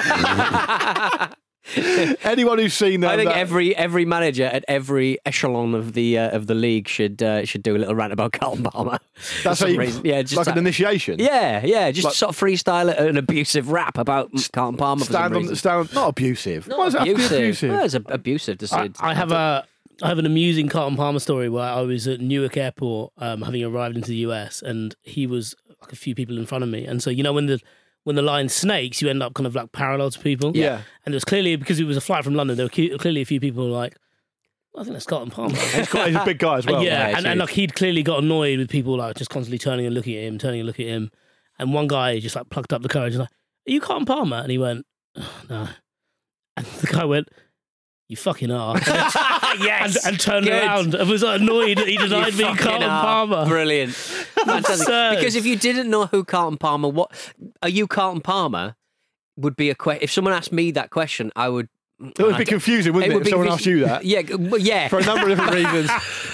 Anyone who's seen I think every manager at every echelon of the league should do a little rant about Carlton Palmer. That's For some how reason. Yeah, just like an initiation. Yeah, just Like- sort of freestyle an abusive rap about Carlton Palmer. For some reason. Not abusive. Not Why is that abusive? Well, it's abusive to say. I have an amusing Carlton Palmer story where I was at Newark Airport, having arrived into the US, and he was like a few people in front of me. And so when the line snakes, you end up kind of like parallel to people. Yeah. And it was clearly, because it was a flight from London, there were clearly a few people who were like, I think that's Carlton Palmer. He's a big guy as well. And like he'd clearly got annoyed with people like just constantly turning and looking at him. And one guy just like plucked up the courage and like, are you Carlton Palmer? And he went, oh, no. And the guy went, you fucking are. Yes. And turned Good. around and was annoyed that he denied You being fucking Carlton are. Palmer. Brilliant. Fantastic. Absurd. Because if you didn't know who Carlton Palmer, what are you Carlton Palmer? Would be a question. If someone asked me that question, I would. It would be confusing, wouldn't it, if someone asked you that? Yeah. For a number of different reasons.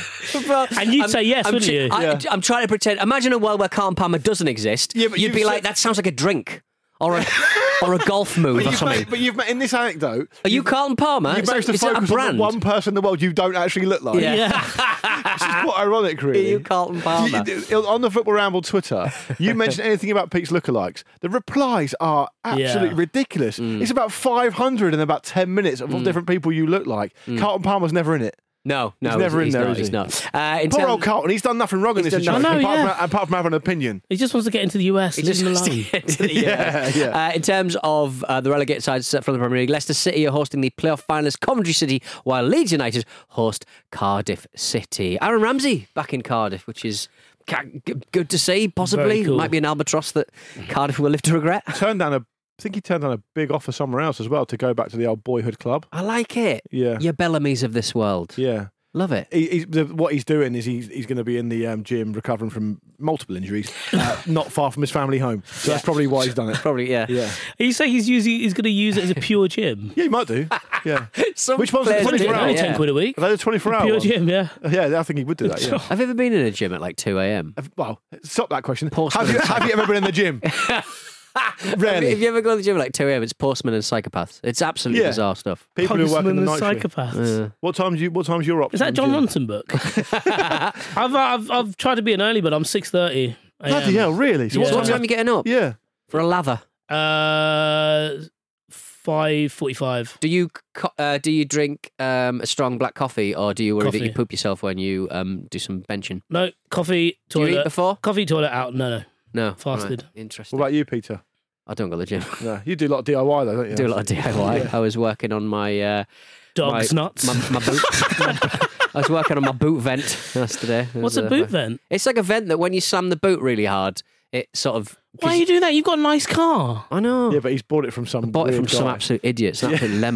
And you'd say yes, wouldn't you? I'm trying to pretend. Imagine a world where Carlton Palmer doesn't exist. Yeah, but you'd you've be said- like, that sounds like a drink or a golf move or something. But you've met in this anecdote. Are you Carlton Palmer? You've managed to Is that a focus on brand? the one person in the world you don't actually look like. Yeah. Which is quite ironic, Are really. you Carlton Palmer? On the Football Ramble Twitter, you mentioned anything about Pete's lookalikes. The replies are absolutely Yeah. ridiculous. It's about 500 in about 10 minutes of different people you look like. Carlton Palmer's never in it. No, He's never in there, is he's he? not. Poor old Carlton, he's done nothing wrong in this He's done situation, nothing. apart from having an opinion. He just wants to get into the US. He Leave just him wants to alone. get into the Yeah. In terms of the relegated sides from the Premier League, Leicester City are hosting the playoff finalists Coventry City, while Leeds United host Cardiff City. Aaron Ramsey back in Cardiff, which is good to see, possibly. Very cool. Might be an albatross that Cardiff will live to regret. I think he turned down a big offer somewhere else as well to go back to the old boyhood club. I like it. Yeah. Your Bellamy's of this world. Yeah. Love it. What he's doing is he's going to be in the gym recovering from multiple injuries, not far from his family home. So that's probably why he's done it. Probably, yeah. Yeah. Are you saying he's going to use it as a pure gym? Yeah, he might do. Yeah. Some Which one's the players 24 do, hour? Only yeah. 10 quid a week. Are they the 24 hour Pure one? gym, yeah. Yeah, I think he would do that, yeah. Have you ever been in a gym at like 2 a.m? Well, stop that question. Postman Have you ever been in the gym? Rarely. If you ever go to the gym at like 2 a.m, it's postmen and psychopaths. It's absolutely Yeah. bizarre stuff. People who work in Postman the and night shift. psychopaths. What time's your option? Is that a John Ronson book? I've tried to be an early, but I'm 6:30. Bloody hell, really? So Yeah. So what what time time are you getting up? Yeah. For a lather? 5:45. Do you drink a strong black coffee, or do you worry that Coffee. you poop yourself when you do some benching? No, coffee, Do you toilet. eat before? Coffee, toilet, out. No. No. Fasted. Right. Interesting. What about you, Peter? I don't go to the gym. No, you do a lot of DIY though, don't you? Do a lot of DIY. I was working on my Dog's nuts. my boot. I was working on my boot vent yesterday. It What's was, a boot vent? It's like a vent that when you slam the boot really hard, it sort of. Why are you doing that? You've got a nice car. I know. Yeah, but he's bought it from some. I bought it weird from some guy. absolute idiot, some absolute lemon.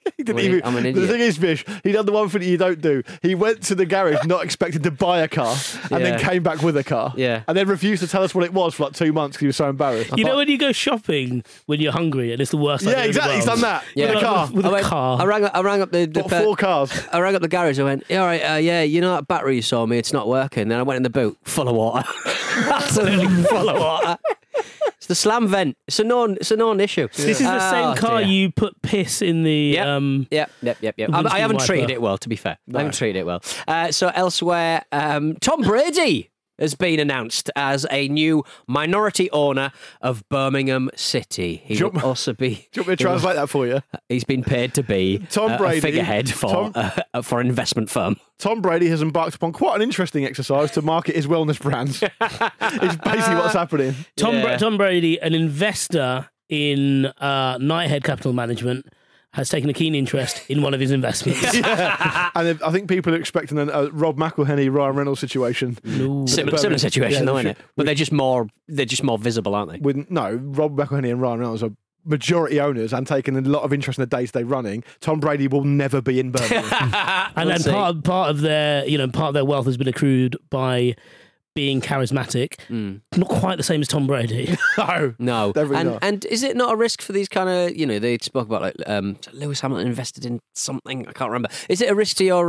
He didn't even. I'm an The idiot. thing is, Vish, he done the one thing that you don't do. He went to the garage not expecting to buy a car, and then Yeah. came back with a car. Yeah. And then refused to tell us what it was for like 2 months because he was so embarrassed. You know when you go shopping when you're hungry and it's the worst. idea Yeah, in the exactly. He's world? done that Yeah. with a car. With a car. I rang up the Bought 4 cars. I rang up the garage. I went, yeah, all right, yeah, you know that battery you saw me? It's not working. Then I went in the boot, full of water, absolutely full of water. It's the slam vent. It's a known issue. This is the same car dear. you put piss in the. Yep. Yep. I haven't windscreen treated wiper. it well, to be fair. I haven't treated it well. So elsewhere, Tom Brady has been announced as a new minority owner of Birmingham City. He will also be. Do you want me to translate that for you? He's been paid to be Tom Brady- a figurehead for an investment firm. Tom Brady has embarked upon quite an interesting exercise to market his wellness brands. It's basically what's happening. Tom Brady, an investor in Nighthead Capital Management, has taken a keen interest in one of his investments. And I think people are expecting a Rob McElhenney, Ryan Reynolds situation. Similar situation, Yeah, though, isn't it? But they're just more visible, aren't they? Rob McElhenney and Ryan Reynolds are majority owners and taking a lot of interest in the day-to-day running. Tom Brady will never be in Birmingham. And then part of their wealth has been accrued by being charismatic. Not quite the same as Tom Brady. No. Definitely not. And is it not a risk for these kind of, they spoke about like Lewis Hamilton invested in something, I can't remember. Is it a risk to your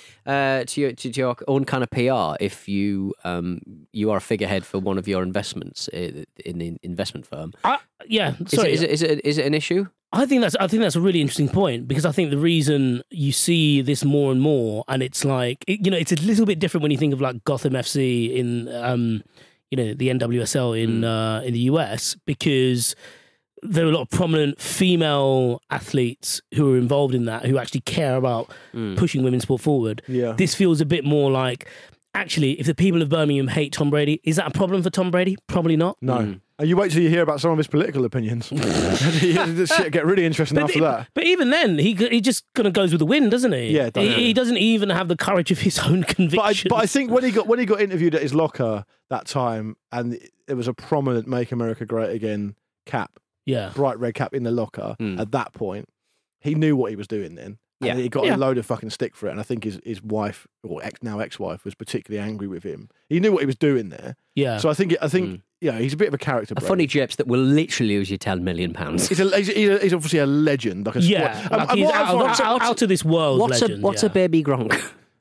to your own kind of PR if you are a figurehead for one of your investments in the investment firm? Is it an issue? I think that's a really interesting point, because I think the reason you see this more and more, and it's like it's a little bit different when you think of like Gotham FC in the NWSL in the US, because there are a lot of prominent female athletes who are involved in that, who actually care about pushing women's sport forward. Yeah. This feels a bit more like, actually, if the people of Birmingham hate Tom Brady, is that a problem for Tom Brady? Probably not. No. And you wait till you hear about some of his political opinions. This shit get really interesting after that. But even then, he just kind of goes with the wind, doesn't he? Yeah, he doesn't even have the courage of his own convictions. But I think when he got interviewed at his locker that time, and it was a prominent "Make America Great Again" cap, bright red cap in the locker. At that point, he knew what he was doing then. And he got a load of fucking stick for it. And I think his wife, or now ex-wife, was particularly angry with him. He knew what he was doing there. Yeah. So I think he's a bit of a character. A funny Jeps that will literally lose you £10 million. He's obviously a legend. Like he's out of this world. What's a baby Gronk?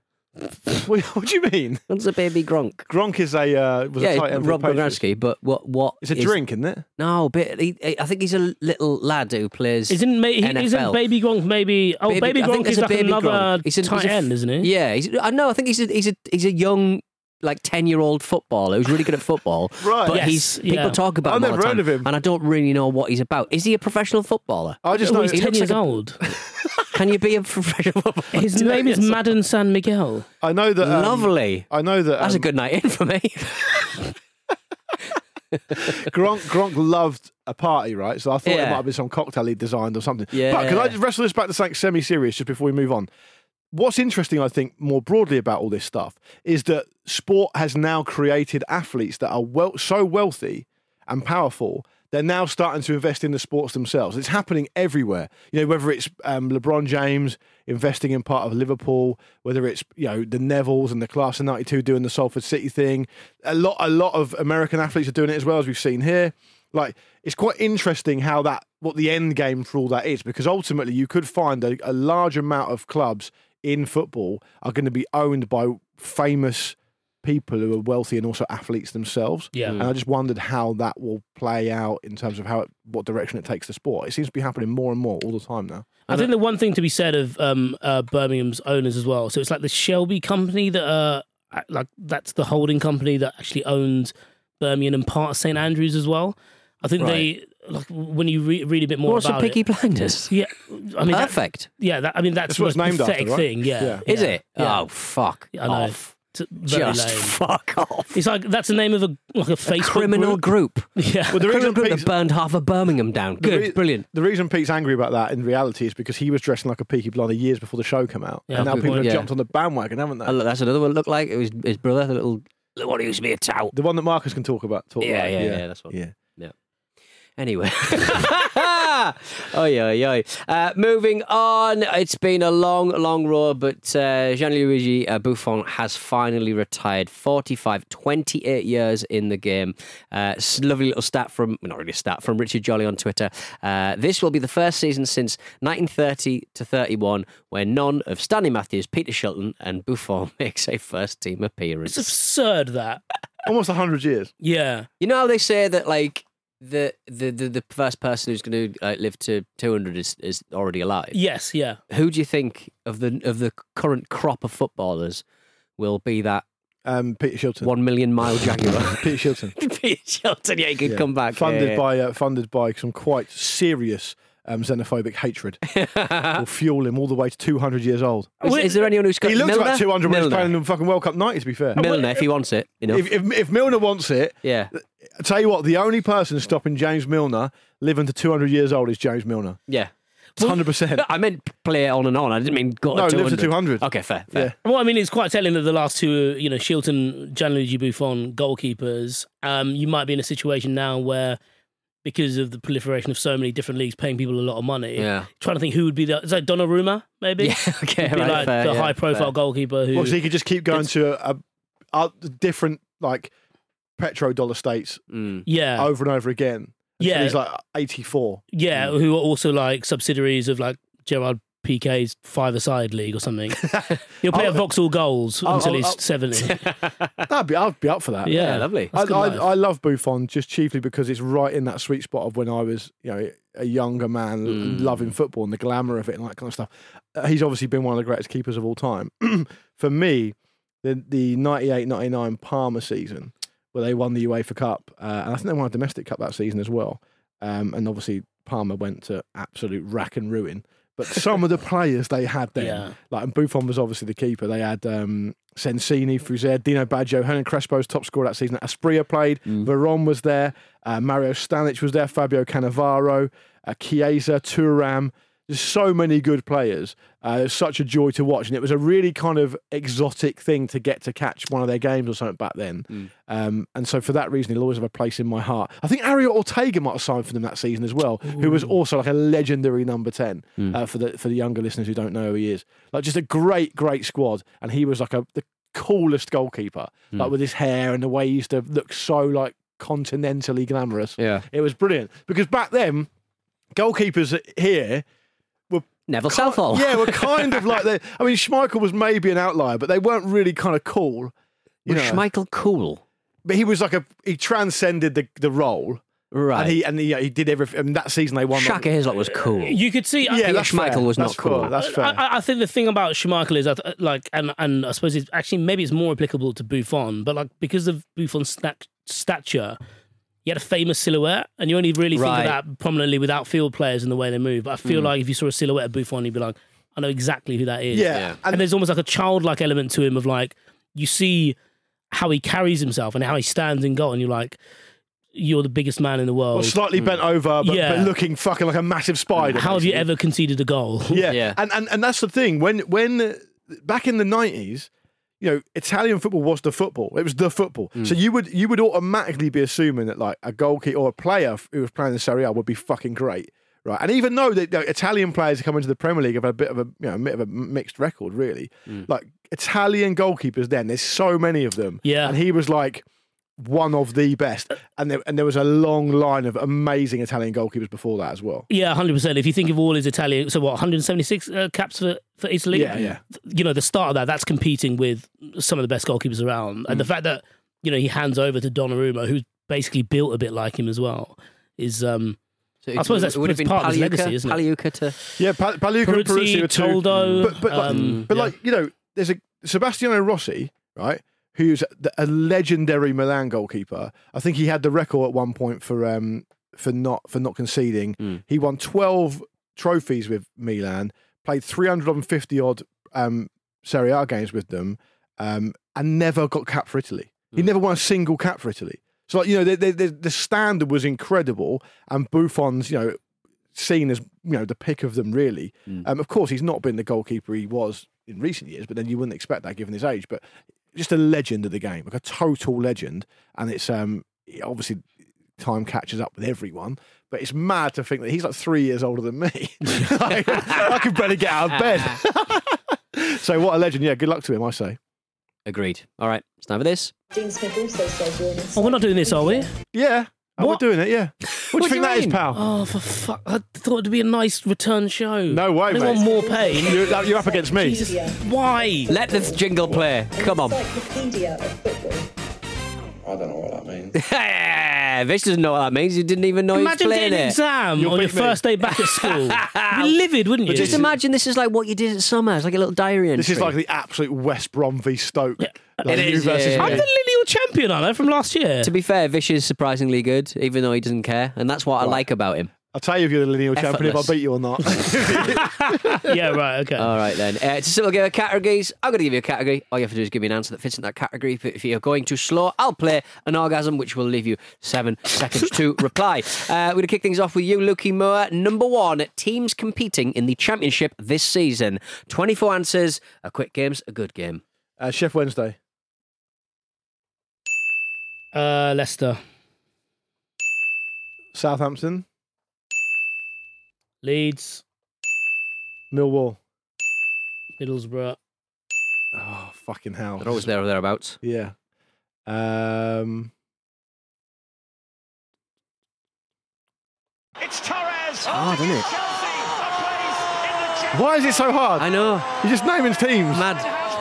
What do you mean? What's a baby Gronk? Gronk is a tight end for Rob the Patriots. Gronkowski, but what? It's a drink, isn't it? No, but I think he's a little lad who plays. Isn't NFL. Baby Gronk maybe? Oh, Baby Gronk is like another tight end, isn't he? Yeah, I think he's a young, like 10-year-old footballer who's really good at football. Right. But people talk about him all the time, heard of him. and I don't really know what he's about. Is he a professional footballer? I just know he's 10 looks years like old. Can you be a professional footballer? His name is Madden San Miguel. I know that. Lovely. I know that. That's a good night in for me. Gronk loved a party, right? So I thought it Yeah. might have been some cocktail he designed or something. Yeah. But can I just wrestle this back to something semi-serious just before we move on? What's interesting, I think, more broadly about all this stuff is that sport has now created athletes that are so wealthy and powerful, they're now starting to invest in the sports themselves. It's happening everywhere. Whether it's LeBron James investing in part of Liverpool, whether it's the Nevilles and the Class of '92 doing the Salford City thing. A lot of American athletes are doing it as well, as we've seen here. Like, it's quite interesting what the end game for all that is, because ultimately you could find a large amount of clubs in football are going to be owned by famous people who are wealthy and also athletes themselves. Yeah. And I just wondered how that will play out in terms of what direction it takes the sport. It seems to be happening more and more all the time now. I think the one thing to be said of Birmingham's owners as well. So it's like the Shelby company that's the holding company that actually owns Birmingham and part of St Andrews as well. I think when you read a bit more about Peaky it. Blinders? Yeah, I mean perfect. That's what it's named pathetic after, right? thing. Yeah. Is it? Yeah. Oh fuck! I know. Off. Very Just lame. fuck off. It's like that's the name of a Facebook criminal group. Yeah. Well, the reason Group that burned half of Birmingham down. Good, brilliant. The reason Pete's angry about that in reality is because he was dressing like a Peaky Blinder years before the show came out. Yeah, and now good people point. have jumped on the bandwagon, haven't they? That's another one. Looked like it was his brother, the little one who used to be a tout. The one that Marcus can talk about. Yeah, that's one. Yeah. Anyway. Moving on. It's been a long road, but Gianluigi Buffon has finally retired. 28 years in the game. Lovely little stat from, not really a stat, from Richard Jolly on Twitter. This will be the first season since 1930 to 31 where none of Stanley Matthews, Peter Shilton and Buffon makes a first team appearance. It's absurd, that. Almost 100 years. Yeah. You know how they say that, like, the first person who's going to live to 200 is already alive? Yes, yeah. Who do you think of the current crop of footballers will be that Peter Shilton. 1 million mile Jaguar? Peter Shilton. Peter Shilton, yeah, he could come back. Funded by some quite serious xenophobic hatred. Will fuel him all the way to 200 years old. Is there anyone who's got He looks Milner? about 200 when he's Milner. playing in the fucking World Cup 90, to be fair. Milner, if he wants it, you know. If Milner wants it, Yeah. I tell you what, the only person stopping James Milner living to 200 years old is James Milner. Yeah. 100%. I meant play it on and on. I didn't mean go No, to 200. live to 200. Okay, fair. Yeah. Well, I mean, it's quite telling that the last two, Shilton, Gianluigi Buffon, goalkeepers, you might be in a situation now where, because of the proliferation of so many different leagues paying people a lot of money, trying to think who would be is that Donnarumma, maybe? Yeah, okay, Would be right, like fair, the yeah, high-profile fair. goalkeeper who... Well, so he could just keep going to a different, like, petrodollar states Yeah. over and over again. Yeah. Until he's like 84. Yeah, who are also like subsidiaries of like Gerard Piqué's five-a-side league or something. He'll play at Vauxhall Goals until he's 70. I'd be up for that. Yeah, lovely. That's good life. I love Buffon just chiefly because it's right in that sweet spot of when I was, a younger man loving football and the glamour of it and that kind of stuff. He's obviously been one of the greatest keepers of all time. For me, the 98-99 Parma season, where they won the UEFA Cup, and I think they won a domestic cup that season as well. And obviously Parma went to absolute rack and ruin. But some of the players they had then, and Buffon was obviously the keeper. They had Sensini, Fuzet, Dino Baggio, Hernan Crespo's top scorer that season. Asprilla played, Veron was there, Mario Stanic was there, Fabio Cannavaro, Chiesa, Thuram. There's so many good players. It's such a joy to watch. And it was a really kind of exotic thing to get to catch one of their games or something back then. And so for that reason, he'll always have a place in my heart. I think Ariel Ortega might have signed for them that season as well, who was also like a legendary number 10 for the younger listeners who don't know who he is. Like just a great squad. And he was like the coolest goalkeeper, like with his hair and the way he used to look so like continentally glamorous. Yeah. It was brilliant. Because back then, goalkeepers here... Neville Southall. Yeah, we're kind of like Schmeichel was maybe an outlier, but they weren't really kind of cool. Was Schmeichel cool? But he was he transcended the role. Right. And he did everything. And that season they won. Shaka Hislop was cool. You could see... Yeah, that's Schmeichel fair. was not That's cool. fair. That's fair. I think the thing about Schmeichel is that, and I suppose it's actually maybe it's more applicable to Buffon, but because of Buffon's stature, he had a famous silhouette, and you only really think of that prominently with outfield players and the way they move. But I feel like if you saw a silhouette of Buffon, you'd be like, I know exactly who that is. Yeah. And there's almost like a childlike element to him of like, you see how he carries himself and how he stands in goal, and you're like, you're the biggest man in the world. Well, slightly bent over, but looking fucking like a massive spider. How have you ever conceded a goal? Yeah. And that's the thing. When back in the 90s, Italian football was the football. It was the football. So you would automatically be assuming that like a goalkeeper or a player who was playing in Serie A would be fucking great, right? And even though the Italian players who come into the Premier League have a bit of a mixed record, really, like Italian goalkeepers, there's so many of them. Yeah, and he was like one of the best, and there was a long line of amazing Italian goalkeepers before that as well. Yeah, 100%. If you think of all his Italian, so what, 176 caps for Italy? Yeah. The start of that's competing with some of the best goalkeepers around, and the fact that he hands over to Donnarumma, who's basically built a bit like him as well, is So I suppose that's would have been part of his Pagliuca, legacy, isn't it? Pagliuca to... Yeah, Pagliuca and Peruzzi were two. Toldo, but there's a Sebastiano Rossi, right? Who's a legendary Milan goalkeeper. I think he had the record at one point for not conceding. He won 12 trophies with Milan, played 350 odd Serie A games with them, and never got capped for Italy. He never won a single cap for Italy. So the standard was incredible, and Buffon's seen as the pick of them really. Of course, he's not been the goalkeeper he was in recent years, but then you wouldn't expect that given his age. But just a legend of the game, like a total legend, and it's obviously time catches up with everyone. But it's mad to think that he's like 3 years older than me. I could barely get out of bed. So what a legend. Yeah, good luck to him, I say. Agreed. All right, it's time for this. Dean Smith also says you're an Oh, we're not doing this, are we? Yeah. Oh, we're doing it, yeah. What do you think that is, pal? Oh, for fuck! I thought it'd be a nice return show. No way, I mate. don't want more pain. You're up against me. Jesus, why? Let the jingle play. Come on. encyclopedia of football. I don't know what that means. Vish doesn't know what that means. He didn't even know Imagine he was playing getting an it. exam You'll on your beat me. first day back at school. You'd be livid, wouldn't you? Just imagine this is like what you did at summer. It's like a little diary entry. This is like the absolute West Brom v Stoke. Like It you is, versus yeah. I'm me. the lineal champion, aren't I, from last year? To be fair, Vish is surprisingly good, even though he doesn't care, and that's what I like about him. I'll tell you if you're the lineal champion if I Effortless. beat you or not. Yeah, right, okay. All right then. It's a simple game of categories. I'm going to give you a category. All you have to do is give me an answer that fits in that category. If you're going too slow, I'll play an orgasm, which will leave you 7 seconds to reply. We're going to kick things off with you, Lukey Moore. Number 1, teams competing in the championship this season. 24 answers. A quick game's a good game. Chef Wednesday. Leicester. Southampton. Leeds. Millwall. Middlesbrough. Oh, fucking hell. They're always there or thereabouts. Yeah. It's Torres. Hard, isn't it? Why is it so hard? I know. You're just naming teams. Mad.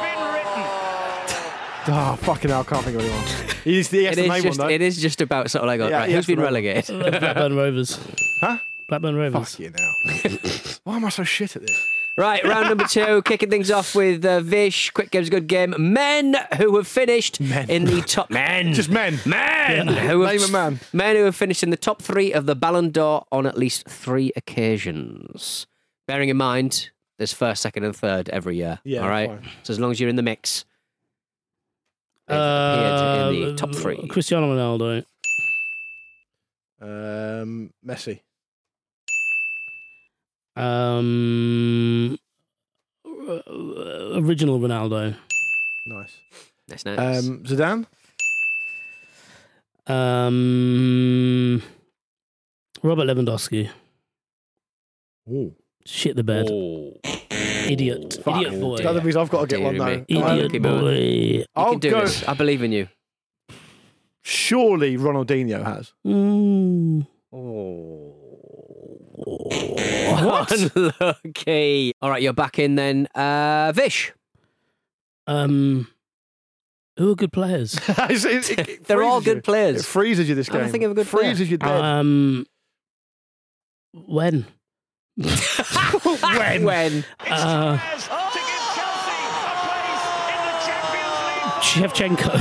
Oh, fucking hell, I can't think of anyone. He has to name one, though. It is just about sort of like, Yeah, right, he who's has to been know. relegated? Blackburn Rovers. Huh? Blackburn Rovers. Fuck you now. Why am I so shit at this? Right, round number 2, kicking things off with Vish. Quick game's a good game. Men who have finished in the top... Men! Just men. Men! Yeah. Who have, Name a man. Men who have finished in the top 3 of the Ballon d'Or on at least 3 occasions. Bearing in mind, there's first, second and third every year. Yeah, all right? fine. So as long as you're in the mix, they've appeared in the top 3. Cristiano Ronaldo. Messi. Original Ronaldo. Nice. That's nice. Zidane. Robert Lewandowski. Ooh. Shit the bed. Idiot. Fuck. Idiot boy. The other means I've got to get one, though. Idiot boy. You I'll can do go. this. I believe in you. Surely Ronaldinho has. Unlucky. All right, you're back in then. Vish. Who are good players? It They're all freezes you. good players. It freezes you this I game. don't think of a good freezes you dead. When? When? Shevchenko.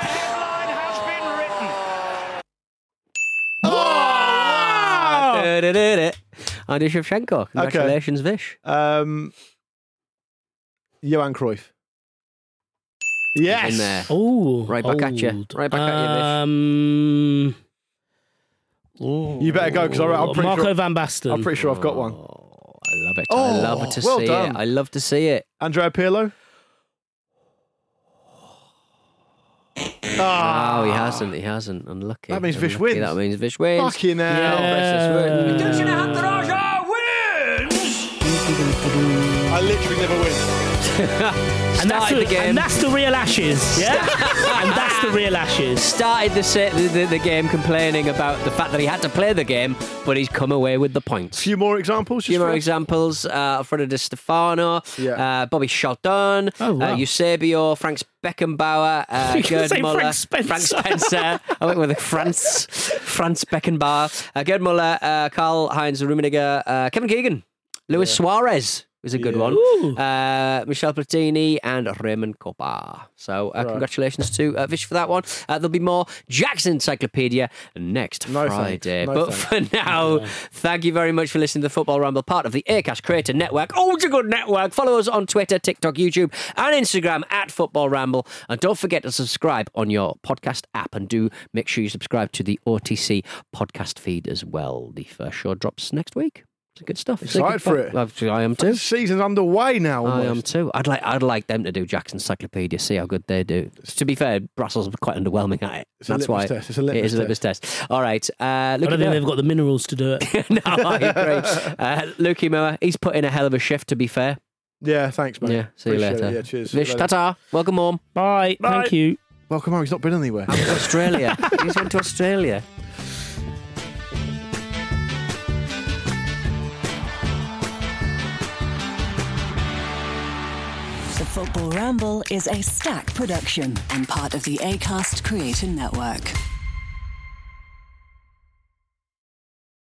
Andy Shevchenko. Congratulations, Vish. Johan Cruyff. Yes. In there. Oh, Right back at you. old. Right back at you, You better go, because I'm pretty Marco sure. van Basten. I'm pretty sure I've got one. I love it. Oh, I love to well see done. it. I love to see it. Andrea Pirlo. Oh, he hasn't. He hasn't. Unlucky. That means Vish Unlucky. wins. That means Vish wins. Fucking hell. Yeah. I literally never win. And that's, Started the, the game. and that's the real Ashes, yeah? And that's the real Ashes. Started the game complaining about the fact that he had to play the game, but he's come away with the points. Few more examples. Few just more for us? examples. Alfredo Di Stefano, Yeah. Bobby Charlton, Oh, wow. Eusebio, Frank Beckenbauer, You can Gerd say Muller, Frank Spencer. Frank Spencer. I went with Franz Beckenbauer, Gerd Muller, Karl-Heinz Rummenigge, Kevin Keegan, Luis Suarez was a good one. Ooh. Michel Platini and Raymond Kopa. So congratulations to Vish for that one. There'll be more Jack's Encyclopedia next No Friday. thanks. No But thanks. for now, thank you very much for listening to the Football Ramble, part of the Aircash Creator Network. Oh, it's a good network. Follow us on Twitter, TikTok, YouTube, and Instagram at Football Ramble. And don't forget to subscribe on your podcast app. And do make sure you subscribe to the OTC podcast feed as well. The first show drops next week. It's good stuff. Excited for it. I am too. The season's underway now. I am almost. too. I'd like them to do Jackson's Encyclopedia, see how good they do. To be fair, Brussels are quite underwhelming at it. That's why test. It's a litmus it is a litmus test. All right. I don't think they've got the minerals to do it. No, I agree. Lukey Moore, he's put in a hell of a shift, to be fair. Yeah, thanks, mate. Yeah, see you Appreciate later. it. Yeah, cheers. Vish, ta-ta. Welcome home. Bye. Thank you. Welcome home. He's not been anywhere. I'm to Australia. He's went to Australia. The Football Ramble is a Stack production and part of the Acast Creator Network.